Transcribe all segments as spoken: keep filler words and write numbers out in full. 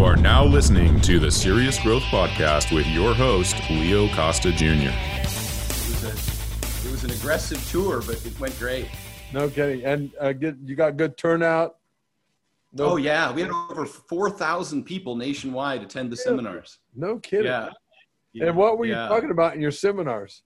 are now listening to the Serious Growth Podcast with your host, Leo Costa Junior It was, a, it was an aggressive tour, but it went great. No kidding. And uh, get, you got good turnout? No. Oh, yeah. We had over four thousand people nationwide attend the seminars. No kidding. Yeah. yeah. And what were yeah. you talking about in your seminars?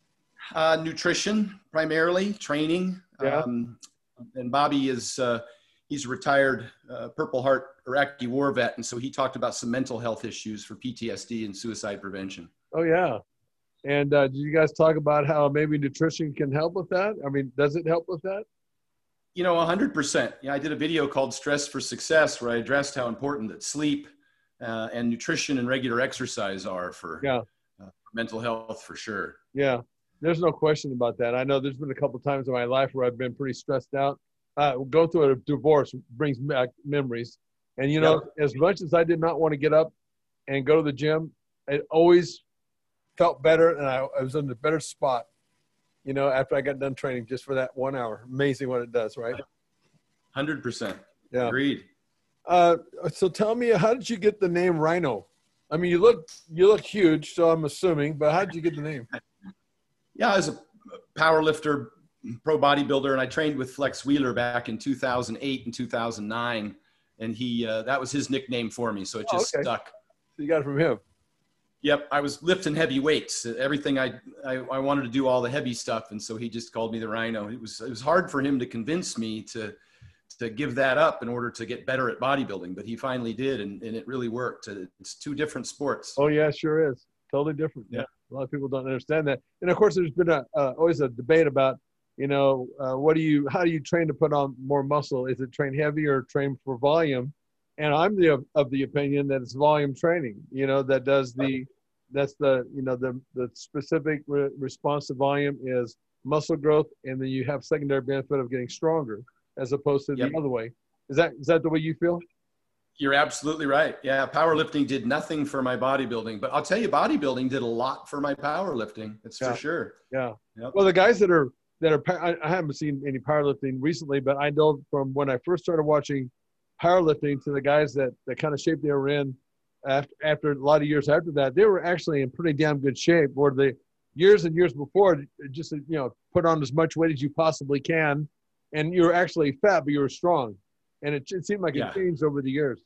Uh, nutrition, primarily, training. Yeah. Um, and Bobby is, uh, he's a retired uh, Purple Heart Iraqi war vet. And so he talked about some mental health issues for P T S D and suicide prevention. Oh, yeah. And uh, did you guys talk about how maybe nutrition can help with that? I mean, does it help with that? You know, one hundred percent. Yeah, I did a video called Stress for Success where I addressed how important that sleep uh, and nutrition and regular exercise are for, yeah. uh, for mental health for sure. Yeah, there's no question about that. I know there's been a couple of times in my life where I've been pretty stressed out. Uh, go through a divorce brings back memories. And, you know, yep. as much as I did not want to get up and go to the gym, it always felt better and I, I was in a better spot. You know, after I got done training just for that one hour. Amazing what it does, right? one hundred percent. Yeah. Agreed. Uh, so tell me, how did you get the name Rhino? I mean, you look you look huge, so I'm assuming, but how did you get the name? Yeah, I was a power lifter, pro bodybuilder, and I trained with Flex Wheeler back in two thousand eight and two thousand nine. And he uh, that was his nickname for me, so it just oh, okay. stuck. So you got it from him? Yep, I was lifting heavy weights. Everything I, I I wanted to do all the heavy stuff, and so he just called me the Rhino. It was it was hard for him to convince me to to give that up in order to get better at bodybuilding, but he finally did, and, and it really worked. It's two different sports. Oh yeah, sure is. Totally different. Yeah, a lot of people don't understand that, and of course, there's been a uh, always a debate about you know uh, what do you how do you train to put on more muscle? Is it train heavy or train for volume? And I'm the of the opinion that it's volume training, you know, that does the, that's the, you know, the, the specific re- response to volume is muscle growth. And then you have secondary benefit of getting stronger as opposed to yep. the other way. Is that, is that the way you feel? You're absolutely right. Yeah. Powerlifting did nothing for my bodybuilding, but I'll tell you, bodybuilding did a lot for my powerlifting. That's yeah. for sure. Yeah. Yep. Well, the guys that are, that are, I, I haven't seen any powerlifting recently, but I know from when I first started watching powerlifting to the guys that, that kind of shape they were in after, after a lot of years after that, they were actually in pretty damn good shape where the years and years before just, you know, put on as much weight as you possibly can. And you were actually fat, but you were strong. And it, it seemed like yeah. it changed over the years.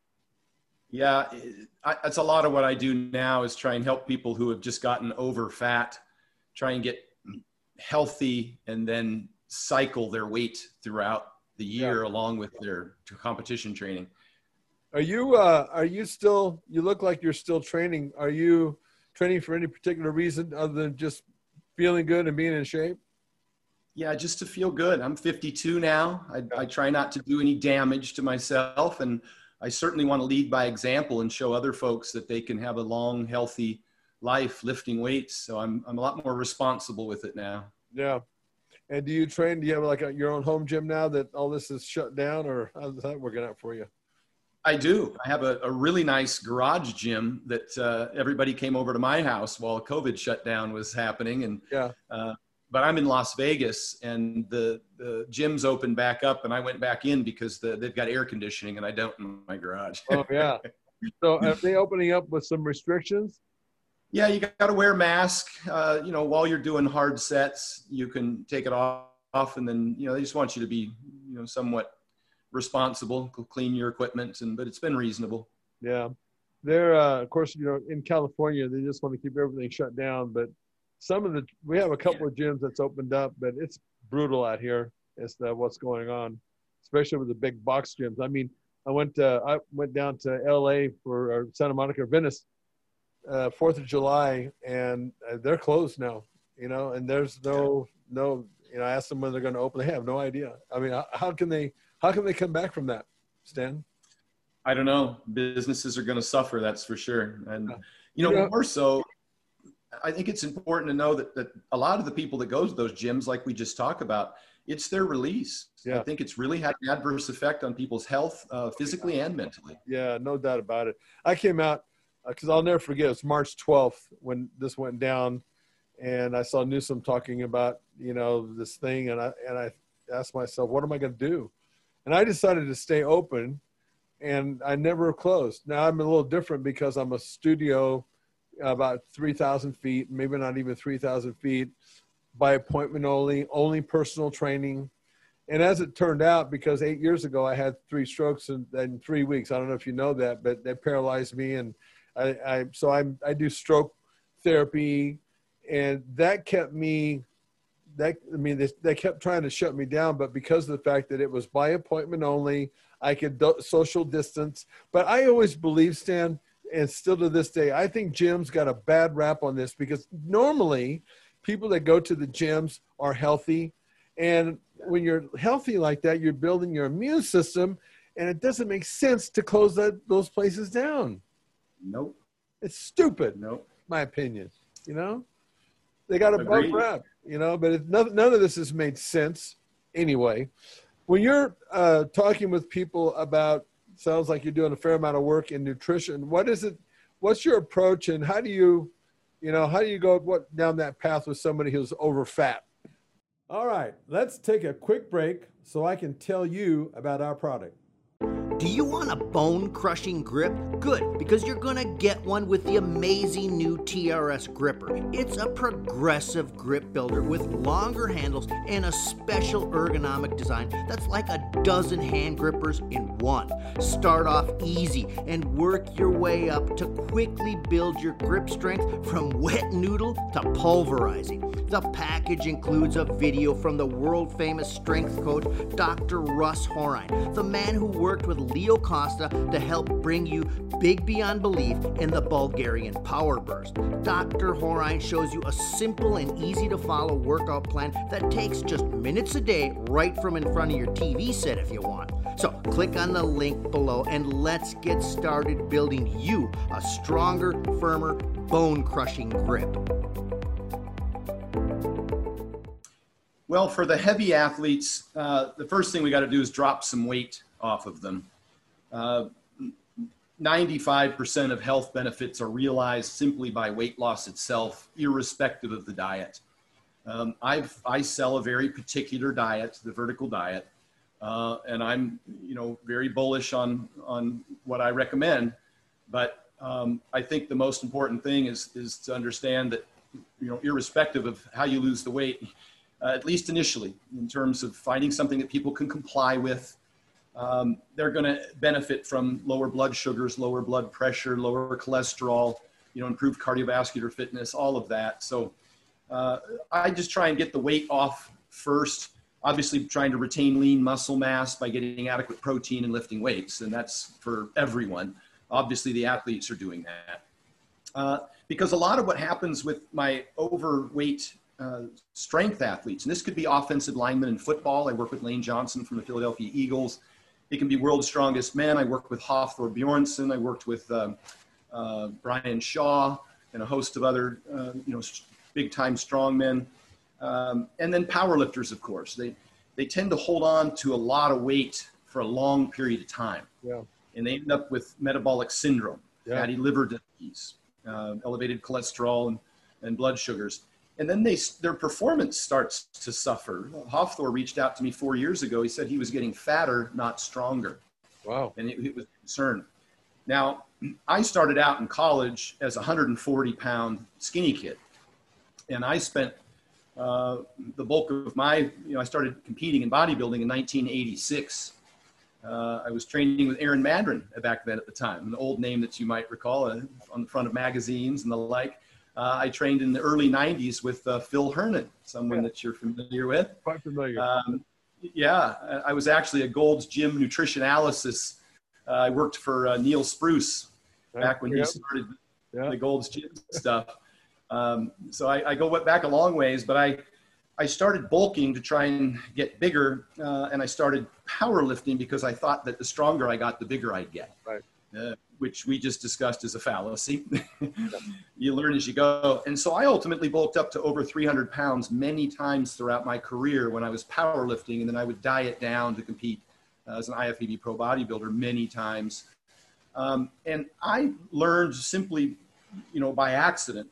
Yeah. I, that's a lot of what I do now is try and help people who have just gotten over fat, try and get healthy and then cycle their weight throughout the year yeah. along with their competition training. Are you, uh, are you still, you look like you're still training. Are you training for any particular reason other than just feeling good and being in shape? Yeah, just to feel good. I'm fifty-two now. I, I try not to do any damage to myself. And I certainly want to lead by example and show other folks that they can have a long, healthy life lifting weights. So I'm, I'm a lot more responsible with it now. Yeah. And do you train, do you have like a, your own home gym now that all this is shut down, or how's that working out for you? I do. I have a, a really nice garage gym that uh, everybody came over to my house while COVID shutdown was happening. And, yeah. uh, but I'm in Las Vegas and the, the gym's opened back up and I went back in because the, they've got air conditioning and I don't in my garage. Oh yeah. So are they opening up with some restrictions? Yeah, you got to wear a mask. Uh, you know, while you're doing hard sets, you can take it off, and then you know they just want you to be, you know, somewhat responsible, clean your equipment, and but it's been reasonable. Yeah, they're uh, of course you know in California they just want to keep everything shut down, but some of the we have a couple of gyms that's opened up, but it's brutal out here as to what's going on, especially with the big box gyms. I mean, I went uh, I went down to L A for or Santa Monica, Venice. Uh, Fourth of July, and uh, they're closed now. You know, and there's no, no. You know, I asked them when they're going to open. They have no idea. I mean, how, how can they? How can they come back from that, Stan? I don't know. Businesses are going to suffer. That's for sure. And you know, yeah. more so, I think it's important to know that that a lot of the people that go to those gyms, like we just talked about, it's their release. Yeah. I think it's really had an adverse effect on people's health, uh, physically and mentally. Yeah, no doubt about it. I came out. Because I'll never forget, it's March twelfth when this went down, and I saw Newsom talking about, you know, this thing, and I and I asked myself, what am I going to do? And I decided to stay open and I never closed. Now I'm a little different because I'm a studio about three thousand feet, maybe not even three thousand feet, by appointment only, only personal training. And as it turned out, because eight years ago I had three strokes in, in three weeks. I don't know if you know that, but that paralyzed me. And I, I so I I do stroke therapy, and that kept me. That I mean, they, they kept trying to shut me down, but because of the fact that it was by appointment only, I could do, social distance. But I always believe, Stan, and still to this day, I think gyms got a bad rap on this because normally people that go to the gyms are healthy. And when you're healthy like that, you're building your immune system, and it doesn't make sense to close that, those places down. Nope. It's stupid. Nope. My opinion, you know, they got a bump Agreed. rap, you know, but it, none, none of this has made sense anyway. When you're uh, talking with people about, sounds like you're doing a fair amount of work in nutrition, what is it, what's your approach, and how do you, you know, how do you go what, down that path with somebody who's over fat? All right, let's take a quick break so I can tell you about our product. Do you want a bone-crushing grip? Good, because you're gonna get one with the amazing new T R S gripper. It's a progressive grip builder with longer handles and a special ergonomic design that's like a dozen hand grippers in one. Start off easy and work your way up to quickly build your grip strength from wet noodle to pulverizing. The package includes a video from the world-famous strength coach, Doctor Russ Horine, the man who worked with Leo Costa to help bring you big beyond belief in the Bulgarian Power Burst. Doctor Horine shows you a simple and easy to follow workout plan that takes just minutes a day right from in front of your T V set if you want. So click on the link below and let's get started building you a stronger, firmer, bone-crushing grip. Well, for the heavy athletes, uh, the first thing we got to do is drop some weight off of them. Uh, ninety-five percent of health benefits are realized simply by weight loss itself, irrespective of the diet. Um, I've, I sell a very particular diet, the vertical diet, uh, and I'm, you know, very bullish on, on what I recommend. But um, I think the most important thing is, is to understand that, you know, irrespective of how you lose the weight, uh, at least initially, in terms of finding something that people can comply with, Um, they're going to benefit from lower blood sugars, lower blood pressure, lower cholesterol, you know, improved cardiovascular fitness, all of that. So uh, I just try and get the weight off first, obviously trying to retain lean muscle mass by getting adequate protein and lifting weights. And that's for everyone. Obviously the athletes are doing that. Uh, because a lot of what happens with my overweight uh, strength athletes, and this could be offensive linemen in football. I work with Lane Johnson from the Philadelphia Eagles. It can be world's strongest men. I worked with Hafthor Bjornsson. I worked with uh, uh, Brian Shaw and a host of other, uh, you know, big-time strongmen. Um, and then powerlifters, of course. They, they tend to hold on to a lot of weight for a long period of time. Yeah. And they end up with metabolic syndrome, Yeah. fatty liver disease, uh, elevated cholesterol and, and blood sugars. And then they, their performance starts to suffer. Hafthor reached out to me four years ago. He said he was getting fatter, not stronger. Wow. And it, it was a concern. Now, I started out in college as a one hundred forty pound skinny kid. And I spent uh, the bulk of my, you know, I started competing in bodybuilding in nineteen eighty-six. Uh, I was training with Aaron Madron back then at the time, an old name that you might recall uh, on the front of magazines and the like. Uh, I trained in the early nineties with uh, Phil Hernan, someone Yeah. that you're familiar with. Quite familiar. Um, yeah, I I was actually a Gold's Gym nutrition analysis. Uh, I worked for uh, Neil Spruce back when Yep. he started Yeah. the Gold's Gym stuff. Um, so I, I go back a long ways, but I, I started bulking to try and get bigger, uh, and I started powerlifting because I thought that the stronger I got, the bigger I'd get. Right. Uh, which we just discussed as a fallacy. You learn as you go. And so I ultimately bulked up to over three hundred pounds many times throughout my career when I was powerlifting, and then I would diet down to compete uh, as an I F B B pro bodybuilder many times. Um, and I learned simply, you know, by accident.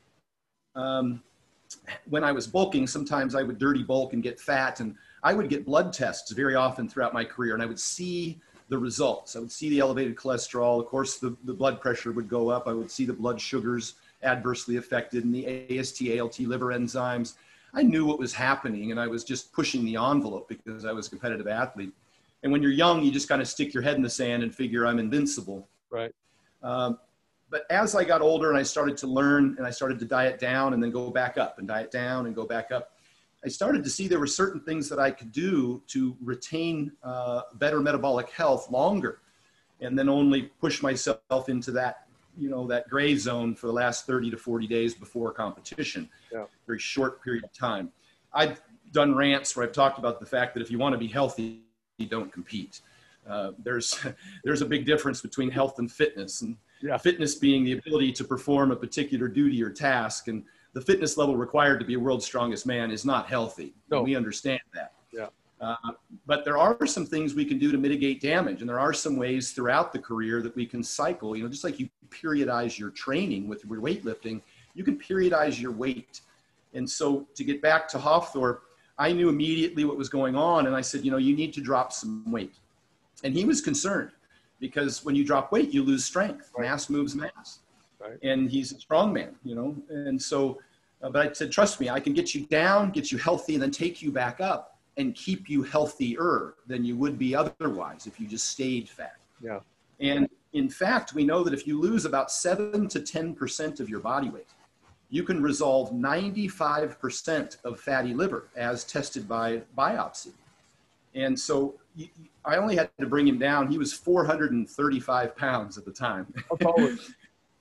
Um, when I was bulking, sometimes I would dirty bulk and get fat, and I would get blood tests very often throughout my career, and I would see the results. I would see the elevated cholesterol. Of course, the, the blood pressure would go up. I would see the blood sugars adversely affected and the A S T, A L T liver enzymes. I knew what was happening, and I was just pushing the envelope because I was a competitive athlete. And when you're young, you just kind of stick your head in the sand and figure I'm invincible. Right. Um, but as I got older and I started to learn and I started to diet down and then go back up and diet down and go back up, I started to see there were certain things that I could do to retain uh, better metabolic health longer, and then only push myself into that, you know, that gray zone for the last thirty to forty days before competition. Yeah. Very short period of time. I've done rants where I've talked about the fact that if you want to be healthy, you don't compete. Uh, there's, there's a big difference between health and fitness, and yeah. fitness being the ability to perform a particular duty or task, and the fitness level required to be a world's strongest man is not healthy. No. We understand that. Yeah. Uh, but there are some things we can do to mitigate damage. And there are some ways throughout the career that we can cycle, you know, just like you periodize your training with your weightlifting, you can periodize your weight. And so to get back to Hafthor, I knew immediately what was going on. And I said, you know, you need to drop some weight. And he was concerned because when you drop weight, you lose strength. Right. Mass moves mass. Right. And he's a strong man, you know? And so, uh, but I said, trust me, I can get you down, get you healthy, and then take you back up and keep you healthier than you would be otherwise if you just stayed fat. Yeah. And in fact, we know that if you lose about seven to ten percent of your body weight, you can resolve ninety-five percent of fatty liver as tested by biopsy. And so I only had to bring him down. He was four hundred thirty-five pounds at the time. How tall was he?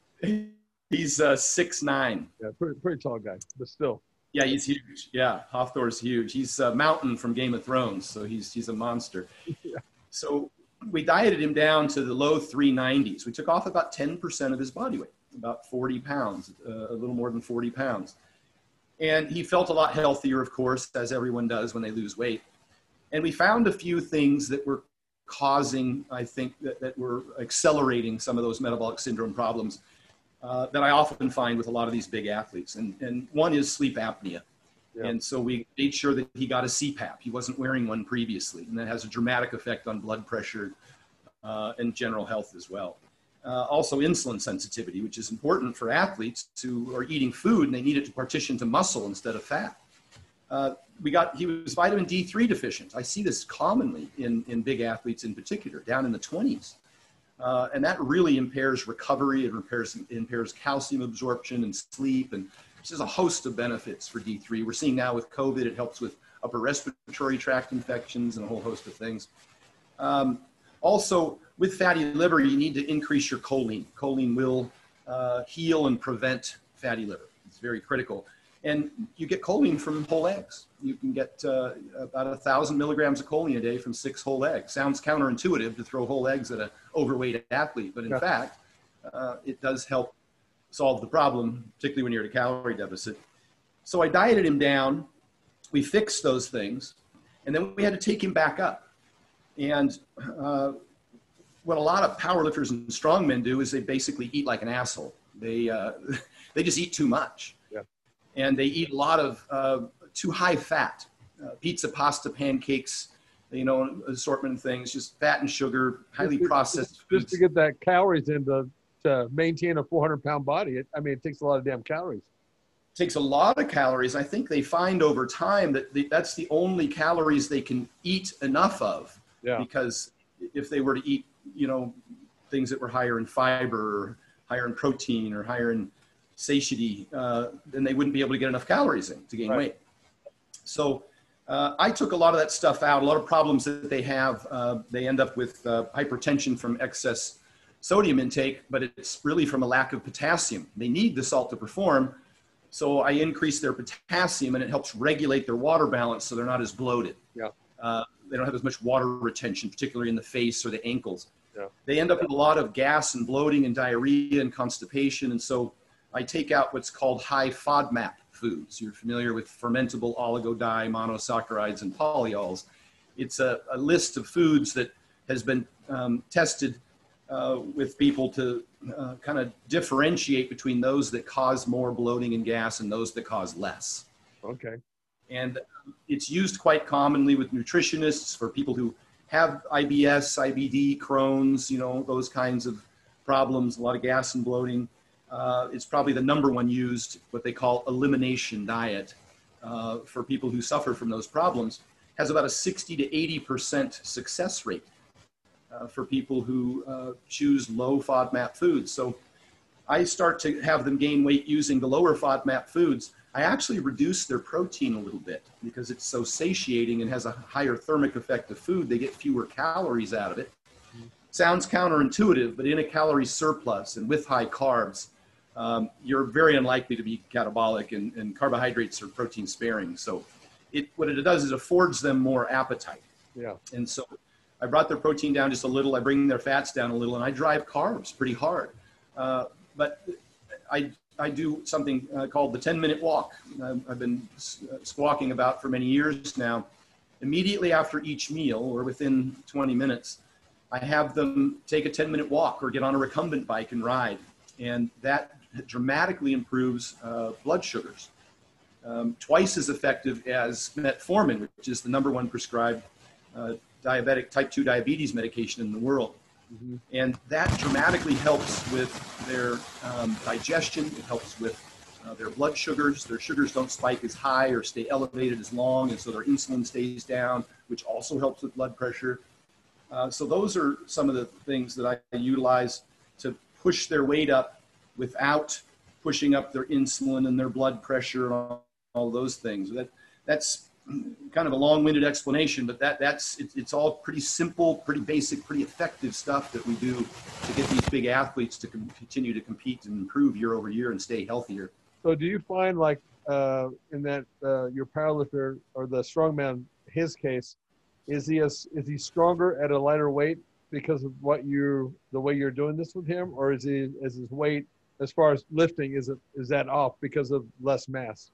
He's uh, six nine. Yeah, pretty, pretty tall guy, but still. Yeah, he's huge. Yeah, Hafthor's huge. He's a mountain from Game of Thrones, so he's he's a monster. Yeah. So we dieted him down to the low three nineties. We took off about ten percent of his body weight, about forty pounds, uh, a little more than forty pounds. And he felt a lot healthier, of course, as everyone does when they lose weight. And we found a few things that were causing, I think, that, that were accelerating some of those metabolic syndrome problems. Uh, that I often find with a lot of these big athletes. And, and one is sleep apnea. Yeah. And so we made sure that he got a C PAP. He wasn't wearing one previously. And that has a dramatic effect on blood pressure uh, and general health as well. Uh, also insulin sensitivity, which is important for athletes who are eating food and they need it to partition to muscle instead of fat. Uh, we got, he was vitamin D three deficient. I see this commonly in, in big athletes in particular, down in the twenties. Uh, and that really impairs recovery. It impairs, impairs calcium absorption and sleep. And there's a host of benefits for D three. We're seeing now with COVID, it helps with upper respiratory tract infections and a whole host of things. Um, also, with fatty liver, you need to increase your choline. Choline will uh, heal and prevent fatty liver. It's very critical. And you get choline from whole eggs. You can get uh, about a thousand milligrams of choline a day from six whole eggs. Sounds counterintuitive to throw whole eggs at an overweight athlete, but in yeah. fact, uh, it does help solve the problem, particularly when you're at a calorie deficit. So I dieted him down. We fixed those things, and then we had to take him back up. And uh, what a lot of powerlifters and strongmen do is they basically eat like an asshole. They uh, they just eat too much. And they eat a lot of uh, too high fat, uh, pizza, pasta, pancakes, you know, assortment of things, just fat and sugar, highly just, processed just, foods. Just to get that calories in to, to maintain a four hundred pound body, it, I mean, it takes a lot of damn calories. It takes a lot of calories. I think they find over time that the, that's the only calories they can eat enough of. Yeah. Because if they were to eat, you know, things that were higher in fiber or higher in protein or higher in satiety, uh, then they wouldn't be able to get enough calories in to gain right. weight. So uh, I took a lot of that stuff out. A lot of problems that they have, uh, they end up with uh, hypertension from excess sodium intake, but it's really from a lack of potassium. They need the salt to perform. So I increase their potassium and it helps regulate their water balance so they're not as bloated. Yeah. Uh, they don't have as much water retention, particularly in the face or the ankles. Yeah. They end up with a lot of gas and bloating and diarrhea and constipation. And so I take out what's called high FODMAP foods. You're familiar with fermentable oligodie, monosaccharides, and polyols. It's a, a list of foods that has been um, tested uh, with people to uh, kind of differentiate between those that cause more bloating and gas and those that cause less. Okay. And it's used quite commonly with nutritionists for people who have I B S, I B D, Crohn's, you know, those kinds of problems, a lot of gas and bloating. Uh, it's probably the number one used, what they call elimination diet uh, for people who suffer from those problems. Has about a sixty to eighty percent success rate uh, for people who uh, choose low FODMAP foods. So I start to have them gain weight using the lower FODMAP foods. I actually reduce their protein a little bit because it's so satiating and has a higher thermic effect of food. They get fewer calories out of it. Sounds counterintuitive, but in a calorie surplus and with high carbs, um, you're very unlikely to be catabolic, and, and carbohydrates are protein sparing. So it, what it does is affords them more appetite. Yeah. And so I brought their protein down just a little. I bring their fats down a little, and I drive carbs pretty hard. Uh, but I, I do something uh, called the ten minute walk. Uh, I've been squawking about for many years now. Immediately after each meal, or within twenty minutes, I have them take a ten minute walk or get on a recumbent bike and ride. And that dramatically improves uh, blood sugars. Um, twice as effective as metformin, which is the number one prescribed uh, diabetic type two diabetes medication in the world. Mm-hmm. And that dramatically helps with their um, digestion. It helps with uh, their blood sugars. Their sugars don't spike as high or stay elevated as long, and so their insulin stays down, which also helps with blood pressure. Uh, so those are some of the things that I utilize to push their weight up without pushing up their insulin and their blood pressure and all, all those things. That that's kind of a long-winded explanation, but that that's it, it's all pretty simple, pretty basic, pretty effective stuff that we do to get these big athletes to com- continue to compete and improve year over year and stay healthier. So do you find, like uh, in that uh, your powerlifter or the strongman, his case, is he a, is he stronger at a lighter weight because of what you the way you're doing this with him, or is he is his weight as far as lifting is it is that off because of less mass?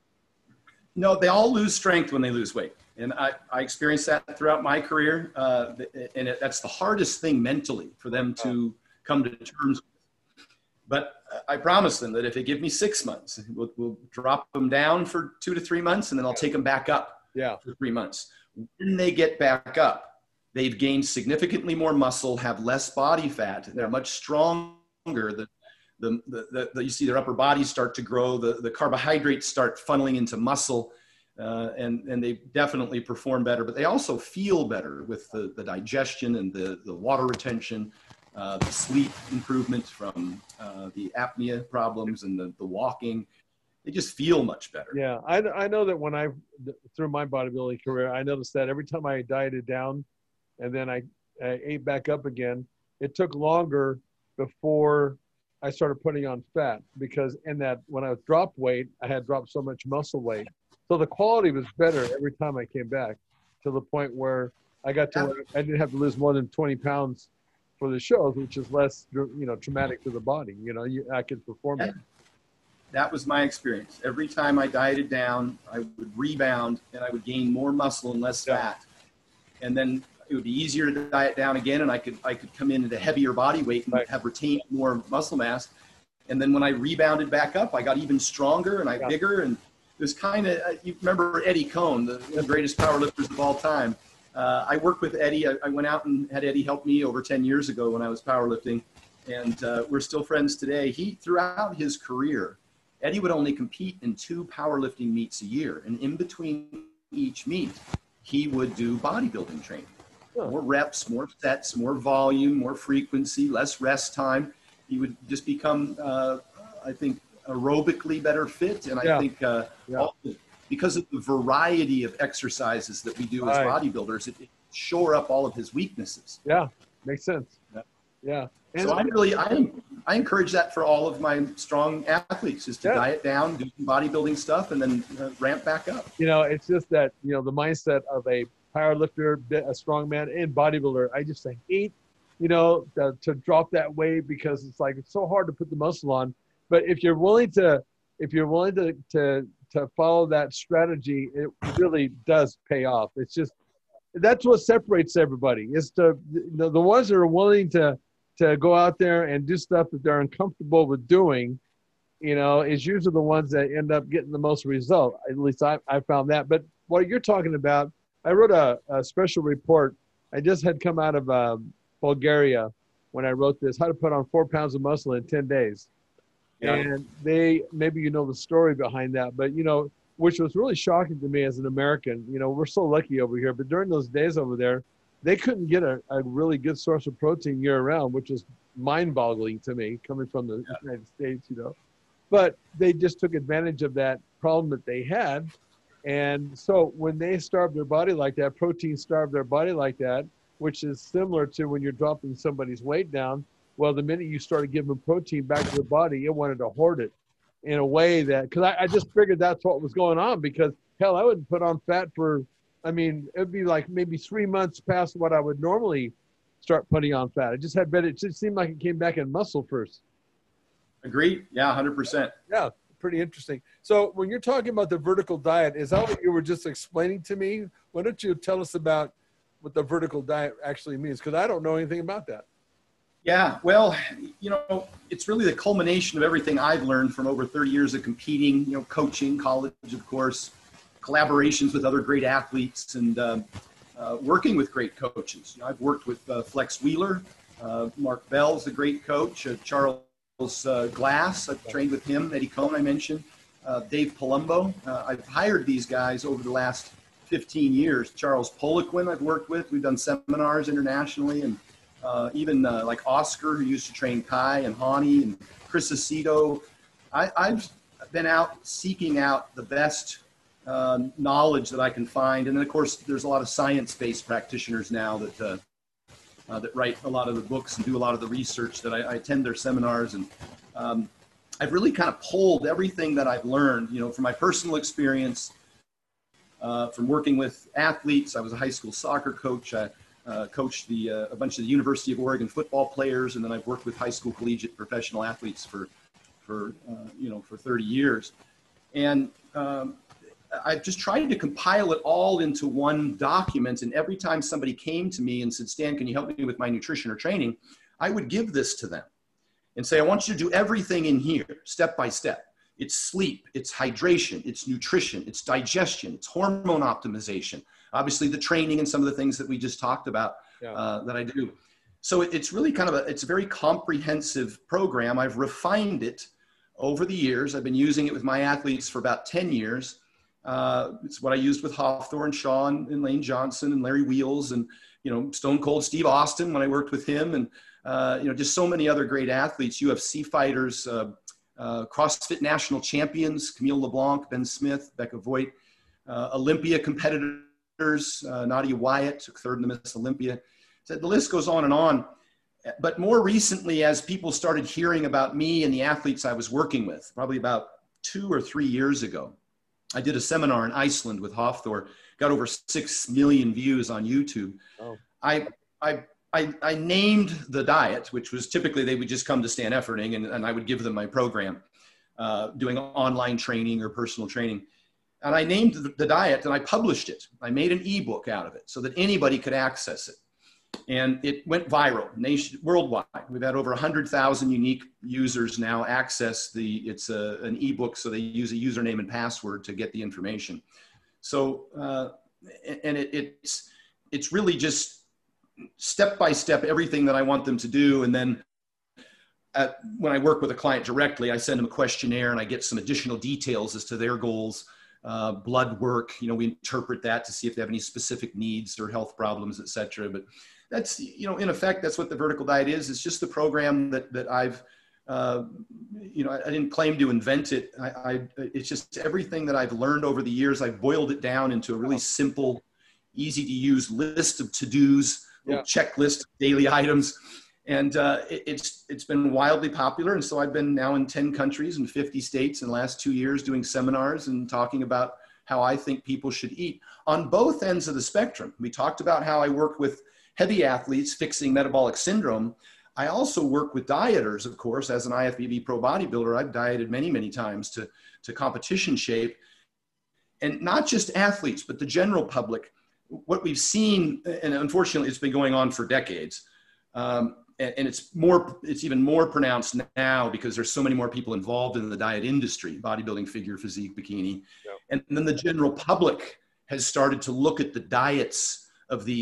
No, they all lose strength when they lose weight. And I, I experienced that throughout my career. Uh, and it, that's the hardest thing mentally for them to come to terms with. But I promise them that if they give me six months, we'll, we'll drop them down for two to three months, and then I'll take them back up yeah. for three months. When they get back up, they've gained significantly more muscle, have less body fat. They're much stronger. The, The, the, the, you see their upper bodies start to grow, the, the carbohydrates start funneling into muscle, uh, and, and they definitely perform better, but they also feel better with the, the digestion and the, the water retention, uh, the sleep improvement from uh, the apnea problems and the, the walking. They just feel much better. Yeah, I, I know that when I, through my bodybuilding career, I noticed that every time I dieted down and then I, I ate back up again, it took longer before I started putting on fat, because in that when I dropped weight, I had dropped so much muscle weight. So the quality was better every time I came back, to the point where I got to where I didn't have to lose more than twenty pounds for the shows, which is less, you know, traumatic to the body. You know, you, I could perform it. That was my experience. Every time I dieted down, I would rebound and I would gain more muscle and less Yeah. fat. And then it would be easier to diet down again, and I could I could come in at a heavier body weight and Right. have retained more muscle mass. And then when I rebounded back up, I got even stronger and I Yeah. bigger. And it was kind of, you remember Eddie Cohn, the, the greatest powerlifters of all time. Uh, I worked with Eddie. I, I went out and had Eddie help me over ten years ago when I was powerlifting. And uh, we're still friends today. He, throughout his career, Eddie would only compete in two powerlifting meets a year. And in between each meet, he would do bodybuilding training. More reps, more sets, more volume, more frequency, less rest time. He would just become, uh, I think, aerobically better fit. And I Yeah. think uh, Yeah. all, because of the variety of exercises that we do as Right. bodybuilders, it, it shore up all of his weaknesses. Yeah, makes sense. Yeah. Yeah. And So I really, I, I encourage that for all of my strong athletes, is to Yeah. diet down, do some bodybuilding stuff, and then uh, ramp back up. you know, it's just that, you know, the mindset of a powerlifter, a strongman, and bodybuilder, I just hate, you know, to, to drop that weight, because it's like, it's so hard to put the muscle on. But if you're willing to, if you're willing to, to, to follow that strategy, it really does pay off. It's just, that's what separates everybody, is to, the, the ones that are willing to, to go out there and do stuff that they're uncomfortable with doing, you know, is usually the ones that end up getting the most result. At least I, I found that. But what you're talking about, I wrote a, a special report I just had come out of um, Bulgaria when I wrote this, How to Put on Four Pounds of Muscle in ten days. Yeah. And they, maybe you know the story behind that, but you know, which was really shocking to me as an American. You know, we're so lucky over here, but during those days over there, they couldn't get a, a really good source of protein year round, which is mind-boggling to me coming from the yeah. United States, you know. But they just took advantage of that problem that they had. And so when they starve their body like that, protein starve their body like that, which is similar to when you're dropping somebody's weight down. Well, the minute you started giving protein back to the body, it wanted to hoard it in a way that, because I, I just figured that's what was going on, because hell, I wouldn't put on fat for, I mean, it'd be like maybe three months past what I would normally start putting on fat. It just had better, it just seemed like it came back in muscle first. Agreed. Yeah, one hundred percent. Yeah, pretty interesting. So when you're talking about the vertical diet, is that what you were just explaining to me? Why don't you tell us about what the vertical diet actually means? Because I don't know anything about that. Yeah, well, you know, it's really the culmination of everything I've learned from over thirty years of competing, you know, coaching, college, of course, collaborations with other great athletes, and uh, uh, working with great coaches. You know, I've worked with uh, Flex Wheeler, uh, Mark Bell's a great coach, uh, Charles uh, Glass, I've trained with him, Eddie Cohn I mentioned, uh, Dave Palumbo. Uh, I've hired these guys over the last fifteen years. Charles Poliquin I've worked with. We've done seminars internationally, and Uh, even uh, like Oscar, who used to train Kai and Hani and Chris Aceto. I, I've been out seeking out the best um, knowledge that I can find. And then, of course, there's a lot of science-based practitioners now that uh, uh, that write a lot of the books and do a lot of the research that I, I attend their seminars. And um, I've really kind of pulled everything that I've learned, you know, from my personal experience, uh, from working with athletes. I was a high school soccer coach. I, Uh, coached the, uh, a bunch of the University of Oregon football players, and then I've worked with high school collegiate professional athletes for, for uh, you know, for thirty years. And um, I've just tried to compile it all into one document, and every time somebody came to me and said, Stan, can you help me with my nutrition or training, I would give this to them and say, I want you to do everything in here, step by step. It's sleep, it's hydration, it's nutrition, it's digestion, it's hormone optimization. Obviously the training and some of the things that we just talked about yeah. uh, that I do. So it, it's really kind of a, it's a very comprehensive program. I've refined it over the years. I've been using it with my athletes for about ten years. Uh, it's what I used with Hawthorne, Sean, and Lane Johnson, and Larry Wheels, and, you know, Stone Cold Steve Austin when I worked with him, and, uh, you know, just so many other great athletes, U F C fighters, uh, uh, CrossFit national champions, Camille LeBlanc, Ben Smith, Becca Voigt, uh, Olympia competitors, Uh, Nadia Wyatt took third in the Miss Olympia. So the list goes on and on. But more recently, as people started hearing about me and the athletes I was working with, probably about two or three years ago, I did a seminar in Iceland with Hafthor, got over six million views on YouTube. Oh. I, I, I, I named the diet, which was typically they would just come to Stan Efferding, and, and I would give them my program, uh, doing online training or personal training. And I named the diet and I published it. I made an ebook out of it so that anybody could access it. And it went viral nation, worldwide. We've had over one hundred thousand unique users now access the, it's a, an ebook, so they use a username and password to get the information. So, uh, and it, it's, it's really just step by step everything that I want them to do. And then at, when I work with a client directly, I send them a questionnaire and I get some additional details as to their goals. Uh, blood work, you know, we interpret that to see if they have any specific needs or health problems, et cetera. But that's, you know, in effect, that's what the vertical diet is. It's just the program that, that I've, uh, you know, I, I didn't claim to invent it. I, I, it's just everything that I've learned over the years. I've boiled it down into a really simple, easy to use list of to-dos, yeah. checklist of daily items. And uh, it, it's, it's been wildly popular. And so I've been now in ten countries and fifty states in the last two years doing seminars and talking about how I think people should eat on both ends of the spectrum. We talked about how I work with heavy athletes fixing metabolic syndrome. I also work with dieters, of course, as an I F B B pro bodybuilder. I've dieted many, many times to, to competition shape. And not just athletes, but the general public. What we've seen, and unfortunately it's been going on for decades, um, and it's more, it's even more pronounced now because there's so many more people involved in the diet industry, bodybuilding, figure, physique, bikini. Yep. And then the general public has started to look at the diets of these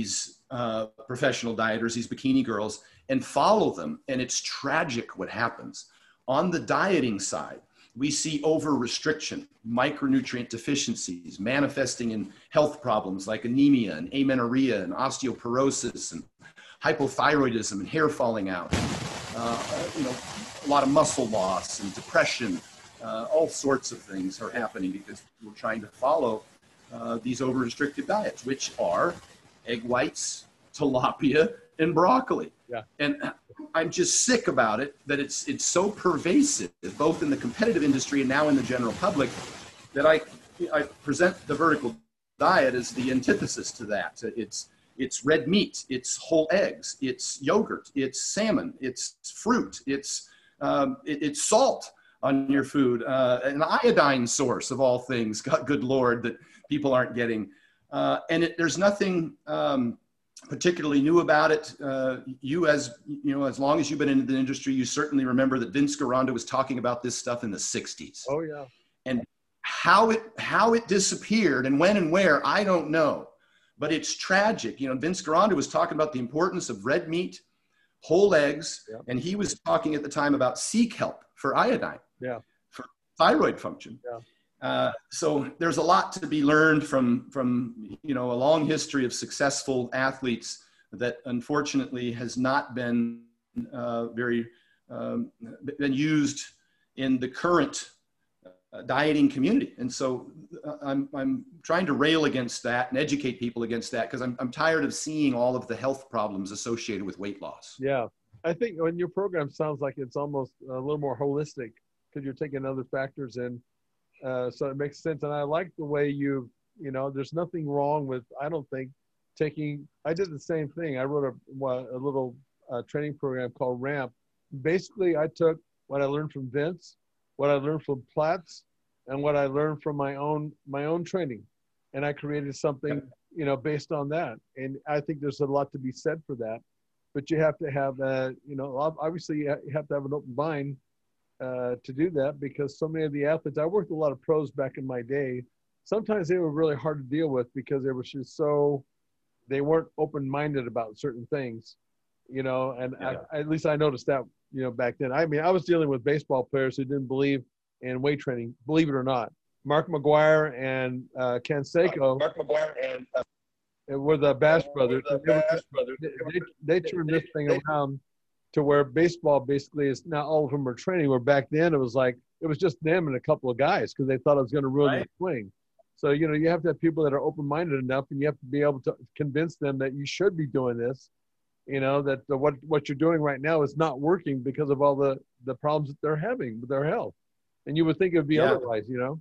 uh, professional dieters, these bikini girls, and follow them. And it's tragic what happens. On the dieting side, we see over restriction, micronutrient deficiencies manifesting in health problems like anemia and amenorrhea and osteoporosis and hypothyroidism and hair falling out. Uh, you know, a lot of muscle loss and depression. Uh, all sorts of things are happening because we're trying to follow uh, these over-restricted diets, which are egg whites, tilapia, and broccoli. Yeah. And I'm just sick about it, that it's it's so pervasive, both in the competitive industry and now in the general public, that I, I present the vertical diet as the antithesis to that. It's, it's red meat, it's whole eggs, it's yogurt, it's salmon, it's fruit, it's, um, it, it's salt on your food, uh, an iodine source of all things, God, good Lord, that people aren't getting. Uh, and it, there's nothing um, particularly new about it. Uh, you as, you know, as long as you've been in the industry, you certainly remember that Vince Gironda was talking about this stuff in the sixties. Oh yeah. And how it, how it disappeared and when and where, I don't know, but it's tragic. You know, Vince Gironda was talking about the importance of red meat, whole eggs, yeah. And he was talking at the time about sea kelp for iodine, yeah, for thyroid function. Yeah. Uh, so there's a lot to be learned from, from, you know, a long history of successful athletes that unfortunately has not been uh, very, um, been used in the current uh, dieting community. And so I'm, I'm trying to rail against that and educate people against that, because I'm, I'm tired of seeing all of the health problems associated with weight loss. Yeah. I think when your program sounds like it's almost a little more holistic because you're taking other factors in. Uh, so it makes sense. And I like the way you, you know, there's nothing wrong with, I don't think, taking, I did the same thing. I wrote a, a little uh, training program called RAMP. Basically, I took what I learned from Vince, what I learned from Platts, and what I learned from my own, my own training. And I created something, you know, based on that. And I think there's a lot to be said for that. But you have to have, uh, you know, obviously you have to have an open mind uh, to do that, because so many of the athletes, I worked with a lot of pros back in my day. Sometimes they were really hard to deal with because they were just so, they weren't open-minded about certain things, you know, and yeah. I, at least I noticed that, you know, back then. I mean, I was dealing with baseball players who didn't believe in weight training, believe it or not. Mark McGwire and uh, Ken Seiko. Mark McGwire and uh, were the Bash brothers. The they, Bash brothers. They, they, they turned this thing around to where baseball basically is now all of them are training, where back then it was like, it was just them and a couple of guys because they thought it was going to ruin right. their swing. So, you know, you have to have people that are open-minded enough, and you have to be able to convince them that you should be doing this, you know, that the, what, what you're doing right now is not working because of all the, the problems that they're having with their health. And you would think it would be yeah. otherwise, you know?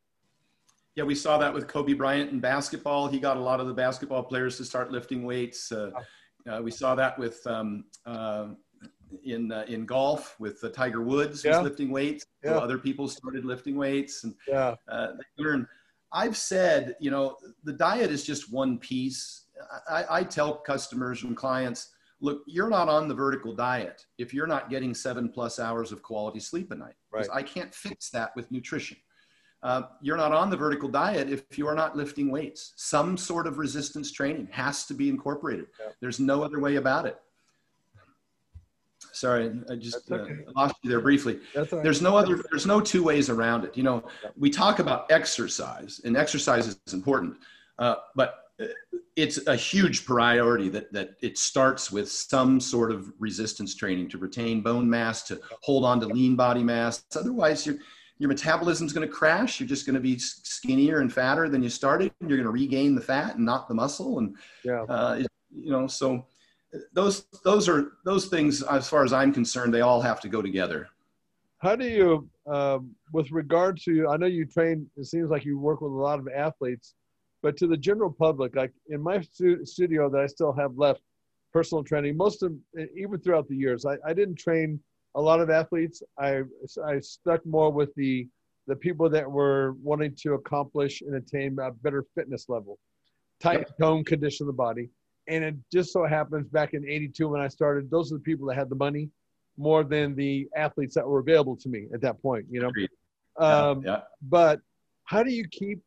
Yeah, we saw that with Kobe Bryant in basketball. He got a lot of the basketball players to start lifting weights. Uh, uh, we saw that with um, uh, in uh, in golf with uh, Tiger Woods, yeah. who's lifting weights. Yeah. So other people started lifting weights, and yeah. uh, they learn. I've said, you know, the diet is just one piece. I, I tell customers and clients, look, you're not on the vertical diet if you're not getting seven plus hours of quality sleep a night. Right. I can't fix that with nutrition. Uh, you're not on the vertical diet if you are not lifting weights. Some sort of resistance training has to be incorporated. Yeah. There's no other way about it. Sorry, I just okay. uh, lost you there briefly. That's all right. There's no other, there's no two ways around it. You know, we talk about exercise, and exercise is important, uh, but it's a huge priority that, that it starts with some sort of resistance training to retain bone mass, to hold on to lean body mass. Otherwise, you're, your metabolism is going to crash. You're just going to be skinnier and fatter than you started. And you're going to regain the fat and not the muscle. And, yeah. uh, it, you know, so those, those are, those things, as far as I'm concerned, they all have to go together. How do you, um, with regard to, I know you train, it seems like you work with a lot of athletes, but to the general public, like in my stu- studio that I still have left, personal training, most of, even throughout the years, I, I didn't train a lot of athletes. I, I stuck more with the, the people that were wanting to accomplish and attain a better fitness level, tight Yep. tone, condition of the body. And it just so happens back in eighty-two when I started, those are the people that had the money more than the athletes that were available to me at that point, you know? Agreed. Um, yeah, yeah. But how do you keep,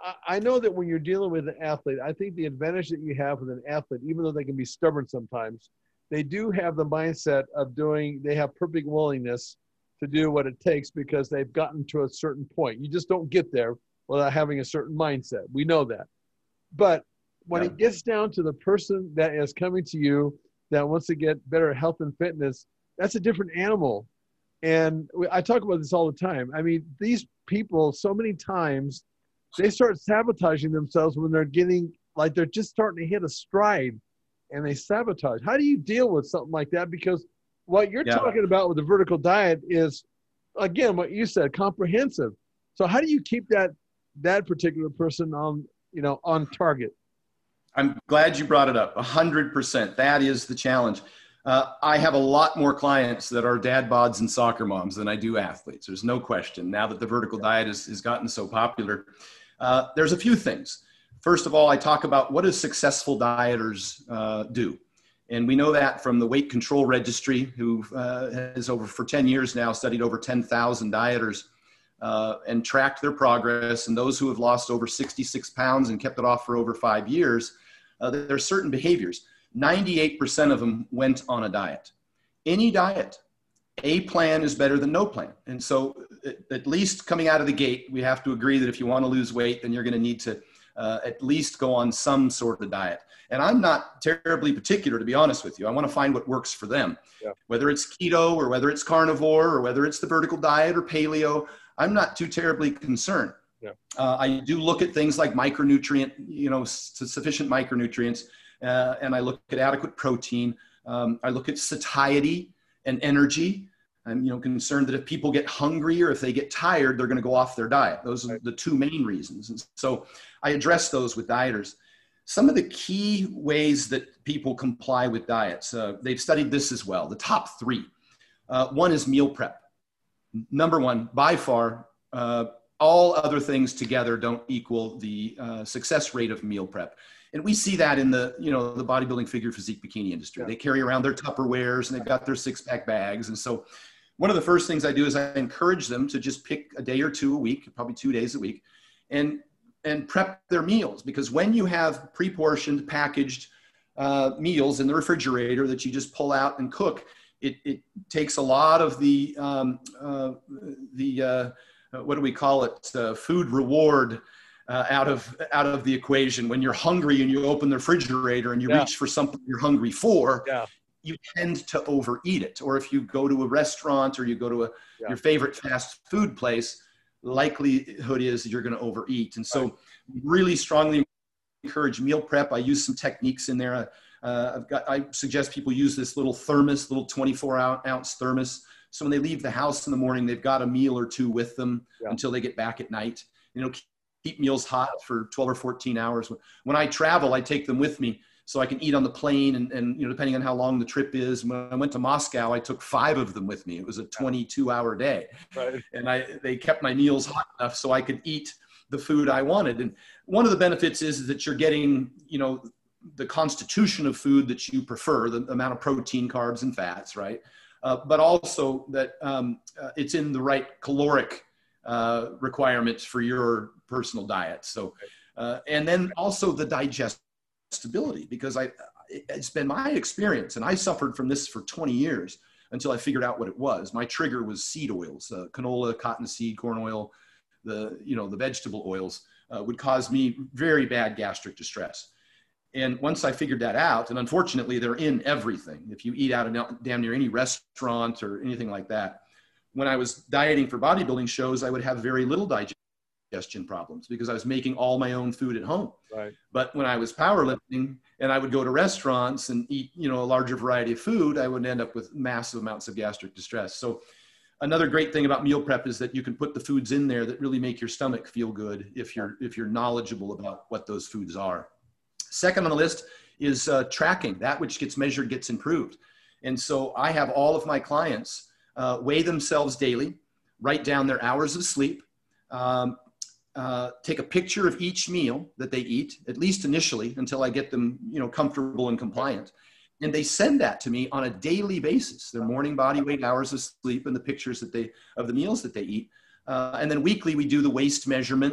I, I know that when you're dealing with an athlete, I think the advantage that you have with an athlete, even though they can be stubborn sometimes, they do have the mindset of doing, they have perfect willingness to do what it takes because they've gotten to a certain point. You just don't get there without having a certain mindset. We know that. But when Yeah. it gets down to the person that is coming to you that wants to get better health and fitness, that's a different animal. And we, I talk about this all the time. I mean, these people, so many times, they start sabotaging themselves when they're getting, like they're just starting to hit a stride and they sabotage. How do you deal with something like that? Because what you're Yeah. talking about with the vertical diet is, again, what you said, comprehensive. So how do you keep that that particular person on, you know, on target? I'm glad you brought it up. A hundred percent. That is the challenge. Uh, I have a lot more clients that are dad bods and soccer moms than I do athletes. There's no question. Now that the vertical diet has, has gotten so popular, uh, there's a few things. First of all, I talk about what do successful dieters uh, do. And we know that from the Weight Control Registry, who uh, has over for ten years now studied over ten thousand dieters uh, and tracked their progress. And those who have lost over sixty-six pounds and kept it off for over five years, uh, there are certain behaviors. ninety-eight percent of them went on a diet. Any diet, a plan is better than no plan. And so at least coming out of the gate, we have to agree that if you want to lose weight, then you're going to need to uh, at least go on some sort of diet. And I'm not terribly particular, to be honest with you. I want to find what works for them, Yeah. whether it's keto or whether it's carnivore or whether it's the vertical diet or paleo. I'm not too terribly concerned. Yeah. Uh, I do look at things like micronutrient, you know, s- sufficient micronutrients. Uh, and I look at adequate protein. Um, I look at satiety and energy. I'm, you know, concerned that if people get hungry or if they get tired, they're going to go off their diet. Those are the two main reasons. And so I address those with dieters. Some of the key ways that people comply with diets, uh, they've studied this as well. The top three. Uh, one is meal prep. Number one, by far, uh, all other things together don't equal the uh, success rate of meal prep. And we see that in the, you know, the bodybuilding figure physique bikini industry. Yeah. They carry around their Tupperwares and they've got their six pack bags. And so one of the first things I do is I encourage them to just pick a day or two a week, probably two days a week, and, and prep their meals. Because when you have pre-portioned, packaged uh, meals in the refrigerator that you just pull out and cook, it, it takes a lot of the, um, uh, the uh, what do we call it, uh, food reward Uh, out of out of the equation. When you're hungry and you open the refrigerator and you Yeah. reach for something you're hungry for, Yeah. you tend to overeat it. Or if you go to a restaurant or you go to a Yeah. your favorite fast food place, likelihood is you're going to overeat. And so Right. really strongly encourage meal prep. I use some techniques in there. Uh, I've got, I suggest people use this little thermos, little twenty-four ounce thermos. So when they leave the house in the morning, they've got a meal or two with them Yeah. until they get back at night. You know, keep meals hot for twelve or fourteen hours. When I travel, I take them with me so I can eat on the plane and, and, you know, depending on how long the trip is. When I went to Moscow, I took five of them with me. It was a twenty-two hour day. Right. And I, they kept my meals hot enough so I could eat the food I wanted. And one of the benefits is that you're getting, you know, the constitution of food that you prefer, the amount of protein, carbs, and fats, right? Uh, but also that um, uh, it's in the right caloric uh, requirements for your personal diet. So, uh, and then also the digestibility, because I, it's been my experience, and I suffered from this for twenty years until I figured out what it was. My trigger was seed oils, uh, canola, cottonseed, corn oil, the, you know, the vegetable oils uh, would cause me very bad gastric distress. And once I figured that out, and unfortunately they're in everything, if you eat out of damn near any restaurant or anything like that, when I was dieting for bodybuilding shows, I would have very little digestion problems because I was making all my own food at home. Right. But when I was powerlifting and I would go to restaurants and eat, you know, a larger variety of food, I would end up with massive amounts of gastric distress. So another great thing about meal prep is that you can put the foods in there that really make your stomach feel good if you're, if you're knowledgeable about what those foods are. Second on the list is uh, tracking. That which gets measured gets improved. And so I have all of my clients uh, weigh themselves daily, write down their hours of sleep, um, uh, take a picture of each meal that they eat, at least initially, until I get them, you know, comfortable and compliant. And they send that to me on a daily basis, their morning body weight, hours of sleep, and the pictures that they, of the meals that they eat. Uh, and then weekly, we do the waist measurement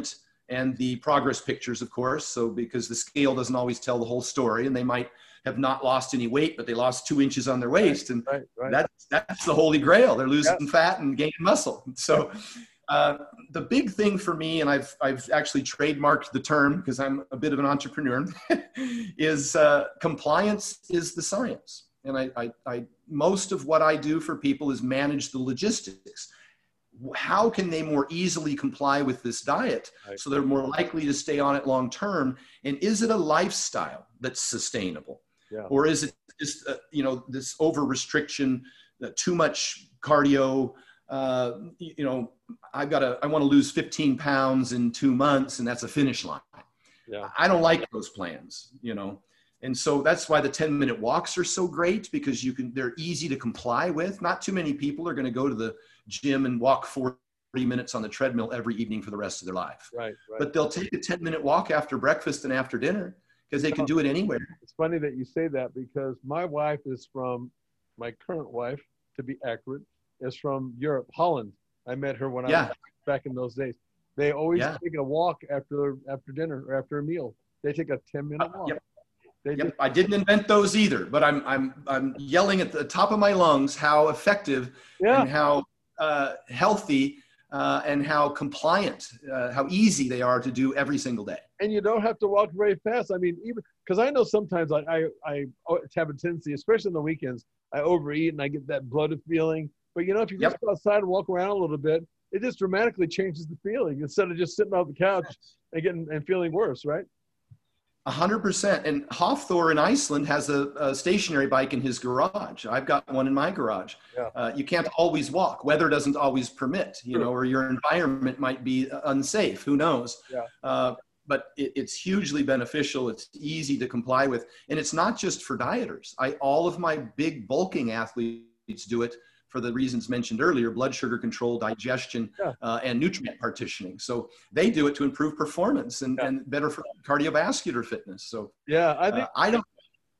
and the progress pictures, of course. So because the scale doesn't always tell the whole story, and they might have not lost any weight, but they lost two inches on their waist. And right, right. that's, that's the holy grail. They're losing Yeah. fat and gaining muscle. So uh, the big thing for me, and I've, I've actually trademarked the term because I'm a bit of an entrepreneur, is uh, compliance is the science. And I, I, I, most of what I do for people is manage the logistics. How can they more easily comply with this diet Right. so they're more likely to stay on it long term? And is it a lifestyle that's sustainable? Yeah. Or is it just, uh, you know, this over restriction, uh, too much cardio, uh, you know, I've got to, I want to lose fifteen pounds in two months and that's a finish line. Yeah. I don't like those plans, you know? And so that's why the ten minute walks are so great, because you can, they're easy to comply with. Not too many people are going to go to the gym and walk forty minutes on the treadmill every evening for the rest of their life. Right, right. But they'll take a ten minute walk after breakfast and after dinner because they can do it anywhere. It's funny that you say that, because my wife is from, my current wife, to be accurate, is from Europe, Holland. I met her when Yeah. I was back in those days. They always Yeah. take a walk after after dinner or after a meal. They take a ten minute Uh, walk. yep. They Yep. just, I didn't invent those either, but I'm, I'm, I'm yelling at the top of my lungs how effective yeah, and how uh, healthy uh, and how compliant, uh, how easy they are to do every single day. and you don't have to walk very fast. I mean, even because I know sometimes I, I I have a tendency, especially on the weekends, I overeat and I get that bloated feeling. But you know, if you just Yep. go outside and walk around a little bit, it just dramatically changes the feeling instead of just sitting on the couch and getting and feeling worse, right? A hundred percent. And Hafthor in Iceland has a, a stationary bike in his garage. I've got one in my garage. Yeah. Uh, you can't always walk. Weather doesn't always permit, you Sure. know, or your environment might be unsafe. Who knows? Yeah. Uh, but it, it's hugely beneficial. It's easy to comply with. And it's not just for dieters. I, all of my big bulking athletes do it for the reasons mentioned earlier: blood sugar control, digestion, Yeah. uh, and nutrient partitioning. So they do it to improve performance and, Yeah. and better for cardiovascular fitness. So Yeah, I think uh, I don't,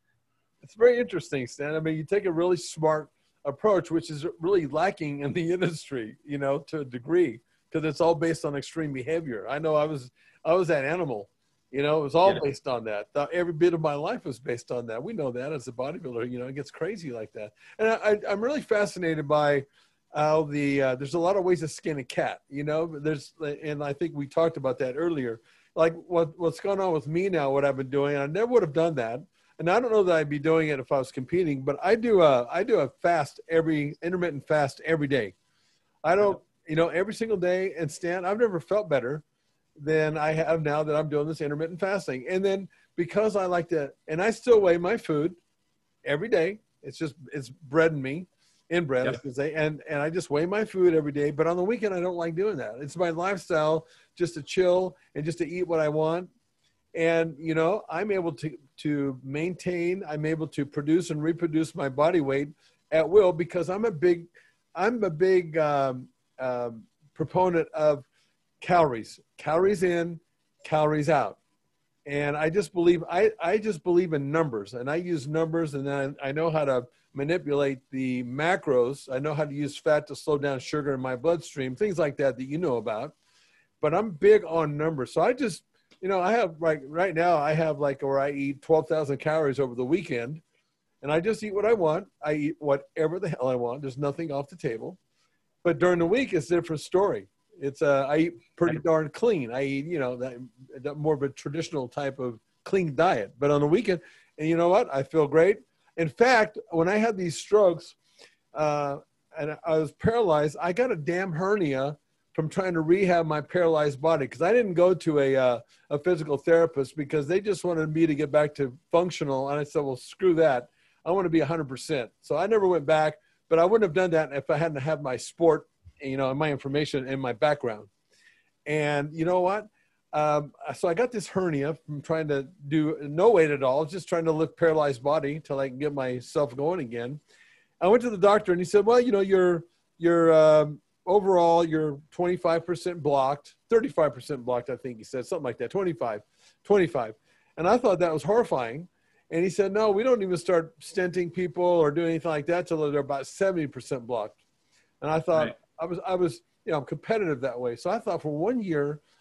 it's very interesting, Stan. I mean, you take a really smart approach, which is really lacking in the industry, you know, to a degree, because it's all based on extreme behavior. I know I was I was that animal, you know, it was all Yeah. based on that. The- Every bit of my life was based on that. We know that as a bodybuilder, you know, it gets crazy like that. And I, I, I'm really fascinated by how the uh, there's a lot of ways to skin a cat, you know. There's, and I think we talked about that earlier. Like what what's going on with me now, what I've been doing, I never would have done that. And I don't know that I'd be doing it if I was competing, but I do a I do a fast every intermittent fast every day. I don't, you know, every single day. And Stan, I've never felt better than I have now that I'm doing this intermittent fasting. And then because I like to, and I still weigh my food every day. It's just it's bread in me, inbred, Yep. I should say, and and I just weigh my food every day. But on the weekend, I don't like doing that. It's my lifestyle just to chill and just to eat what I want. And, you know, I'm able to, to maintain, I'm able to produce and reproduce my body weight at will, because I'm a big, I'm a big um, um, proponent of calories, calories in, calories out. And I just believe, I, I just believe in numbers, and I use numbers, and then I know how to manipulate the macros. I know how to use fat to slow down sugar in my bloodstream, things like that, that you know about. But I'm big on numbers. So I just, you know, I have like right now I have like where I eat twelve thousand calories over the weekend, and I just eat what I want. I eat whatever the hell I want. There's nothing off the table. But during the week, it's a different story. It's uh, I eat pretty darn clean. I eat, you know, that, that more of a traditional type of clean diet. But on the weekend, and you know what? I feel great. In fact, when I had these strokes uh, and I was paralyzed, I got a damn hernia from trying to rehab my paralyzed body, because I didn't go to a uh, a physical therapist because they just wanted me to get back to functional. And I said, well, screw that. I want to be one hundred percent. So I never went back, but I wouldn't have done that if I hadn't had my sport, you know, and my information and my background. And you know what? Um, so I got this hernia from trying to do no weight at all, just trying to lift paralyzed body until I can get myself going again. I went to the doctor and he said, well, you know, you're, you're, um, overall, you're twenty-five percent blocked, thirty-five percent blocked, I think he said, something like that, twenty-five, twenty-five. And I thought that was horrifying. And he said, no, we don't even start stenting people or do anything like that till they're about seventy percent blocked. And I thought, Right. I was, I was, you know, I'm competitive that way. So I thought for one year,